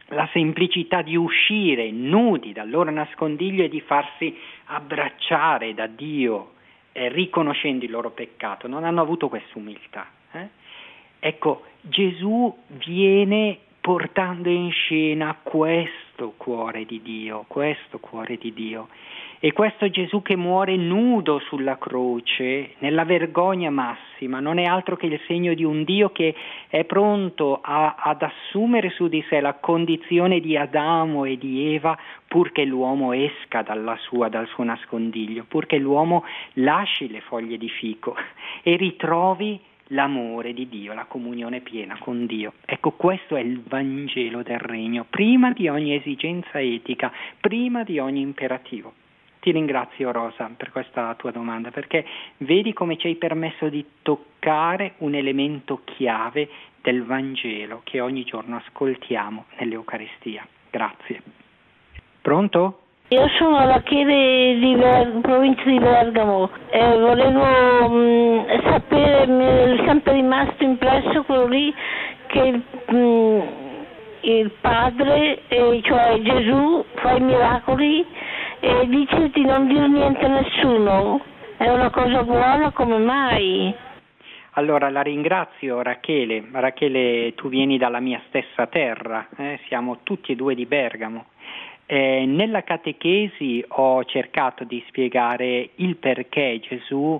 la semplicità di uscire nudi dal loro nascondiglio e di farsi abbracciare da Dio, riconoscendo il loro peccato. Non hanno avuto questa umiltà. Ecco, Gesù viene portando in scena questo cuore di Dio, e questo Gesù che muore nudo sulla croce, nella vergogna massima, non è altro che il segno di un Dio che è pronto ad assumere su di sé la condizione di Adamo e di Eva, purché l'uomo esca dal suo nascondiglio, purché l'uomo lasci le foglie di fico e ritrovi l'amore di Dio, la comunione piena con Dio. Ecco, questo è il Vangelo del Regno, prima di ogni esigenza etica, prima di ogni imperativo. Ti ringrazio, Rosa, per questa tua domanda, perché vedi come ci hai permesso di toccare un elemento chiave del Vangelo che ogni giorno ascoltiamo nell'Eucaristia. Grazie. Pronto? Io sono Rachele di provincia di Bergamo e volevo sapere, mi è sempre rimasto impresso quello lì che il Padre, cioè Gesù, fa i miracoli e dice di non dire niente a nessuno. È una cosa buona, come mai? Allora la ringrazio, Rachele. Rachele, tu vieni dalla mia stessa terra, siamo tutti e due di Bergamo. Nella catechesi ho cercato di spiegare il perché Gesù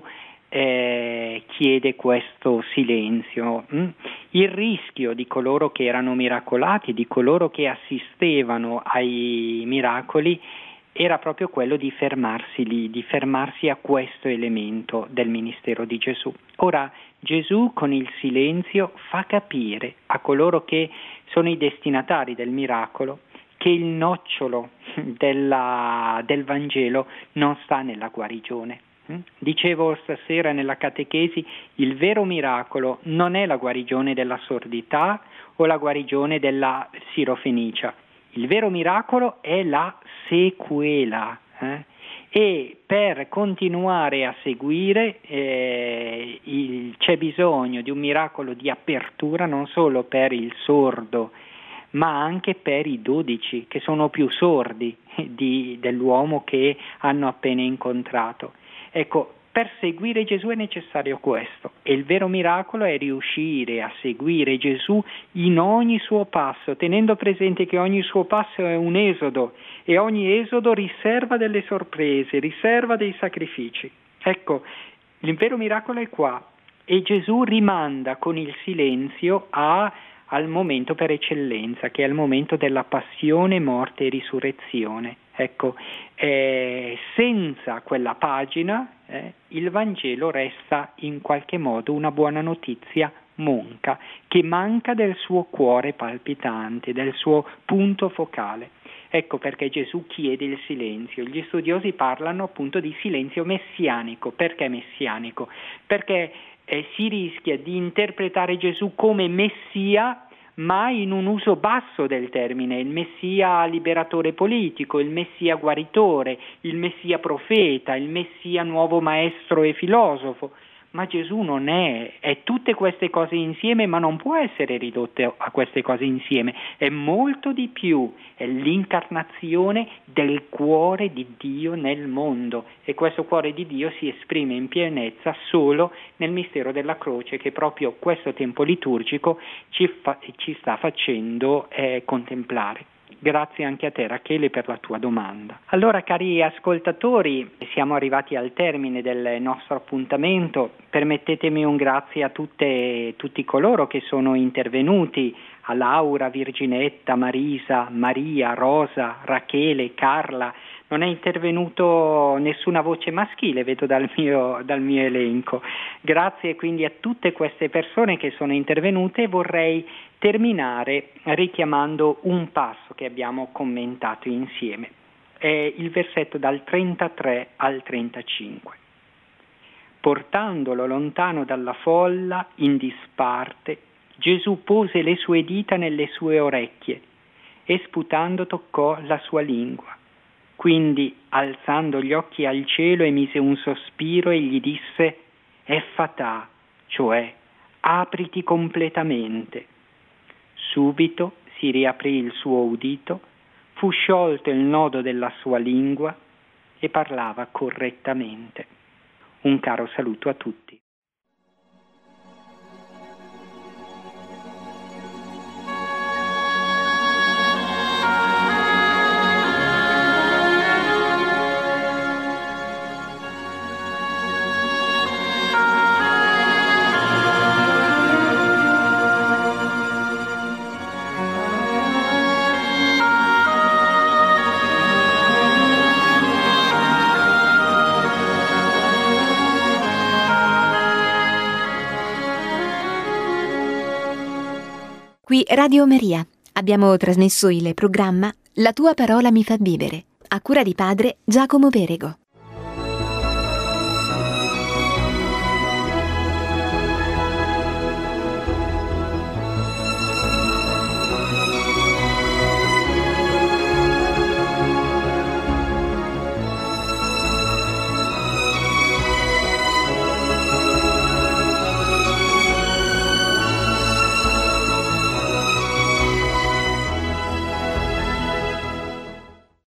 chiede questo silenzio. Il rischio di coloro che erano miracolati, di coloro che assistevano ai miracoli, era proprio quello di fermarsi lì, di fermarsi a questo elemento del ministero di Gesù. Ora Gesù con il silenzio fa capire a coloro che sono i destinatari del miracolo che il nocciolo del Vangelo non sta nella guarigione. Dicevo stasera nella catechesi, il vero miracolo non è la guarigione della sordità o la guarigione della sirofenicia. Il vero miracolo è la sequela. E per continuare a seguire c'è bisogno di un miracolo di apertura non solo per il sordo, ma anche per i 12 che sono più sordi dell'uomo che hanno appena incontrato. Ecco, per seguire Gesù è necessario questo, e il vero miracolo è riuscire a seguire Gesù in ogni suo passo, tenendo presente che ogni suo passo è un esodo, e ogni esodo riserva delle sorprese, riserva dei sacrifici. Ecco, il vero miracolo è qua, e Gesù rimanda con il silenzio al momento per eccellenza, che è il momento della passione, morte e risurrezione. Ecco, senza quella pagina il Vangelo resta in qualche modo una buona notizia monca, che manca del suo cuore palpitante, del suo punto focale. Ecco perché Gesù chiede il silenzio. Gli studiosi parlano appunto di silenzio messianico. Perché messianico? Perché si rischia di interpretare Gesù come Messia, ma in un uso basso del termine, il Messia liberatore politico, il Messia guaritore, il Messia profeta, il Messia nuovo maestro e filosofo. Ma Gesù non è tutte queste cose insieme, ma non può essere ridotto a queste cose insieme, è molto di più, è l'incarnazione del cuore di Dio nel mondo, e questo cuore di Dio si esprime in pienezza solo nel mistero della croce, che proprio questo tempo liturgico ci sta facendo contemplare. Grazie anche a te, Rachele, per la tua domanda. Allora, cari ascoltatori, siamo arrivati al termine del nostro appuntamento. Permettetemi un grazie a tutti coloro che sono intervenuti, a Laura, Virginetta, Marisa, Maria, Rosa, Rachele, Carla. Non è intervenuto nessuna voce maschile, vedo dal mio elenco. Grazie quindi a tutte queste persone che sono intervenute, e vorrei terminare richiamando un passo che abbiamo commentato insieme. È il versetto dal 33 al 35. Portandolo lontano dalla folla, in disparte, Gesù pose le sue dita nelle sue orecchie e sputando toccò la sua lingua. Quindi, alzando gli occhi al cielo, emise un sospiro e gli disse: Effatà, cioè apriti completamente. Subito si riaprì il suo udito, fu sciolto il nodo della sua lingua e parlava correttamente. Un caro saluto a tutti. Qui Radio Maria. Abbiamo trasmesso il programma La tua parola mi fa vivere, a cura di padre Giacomo Perego.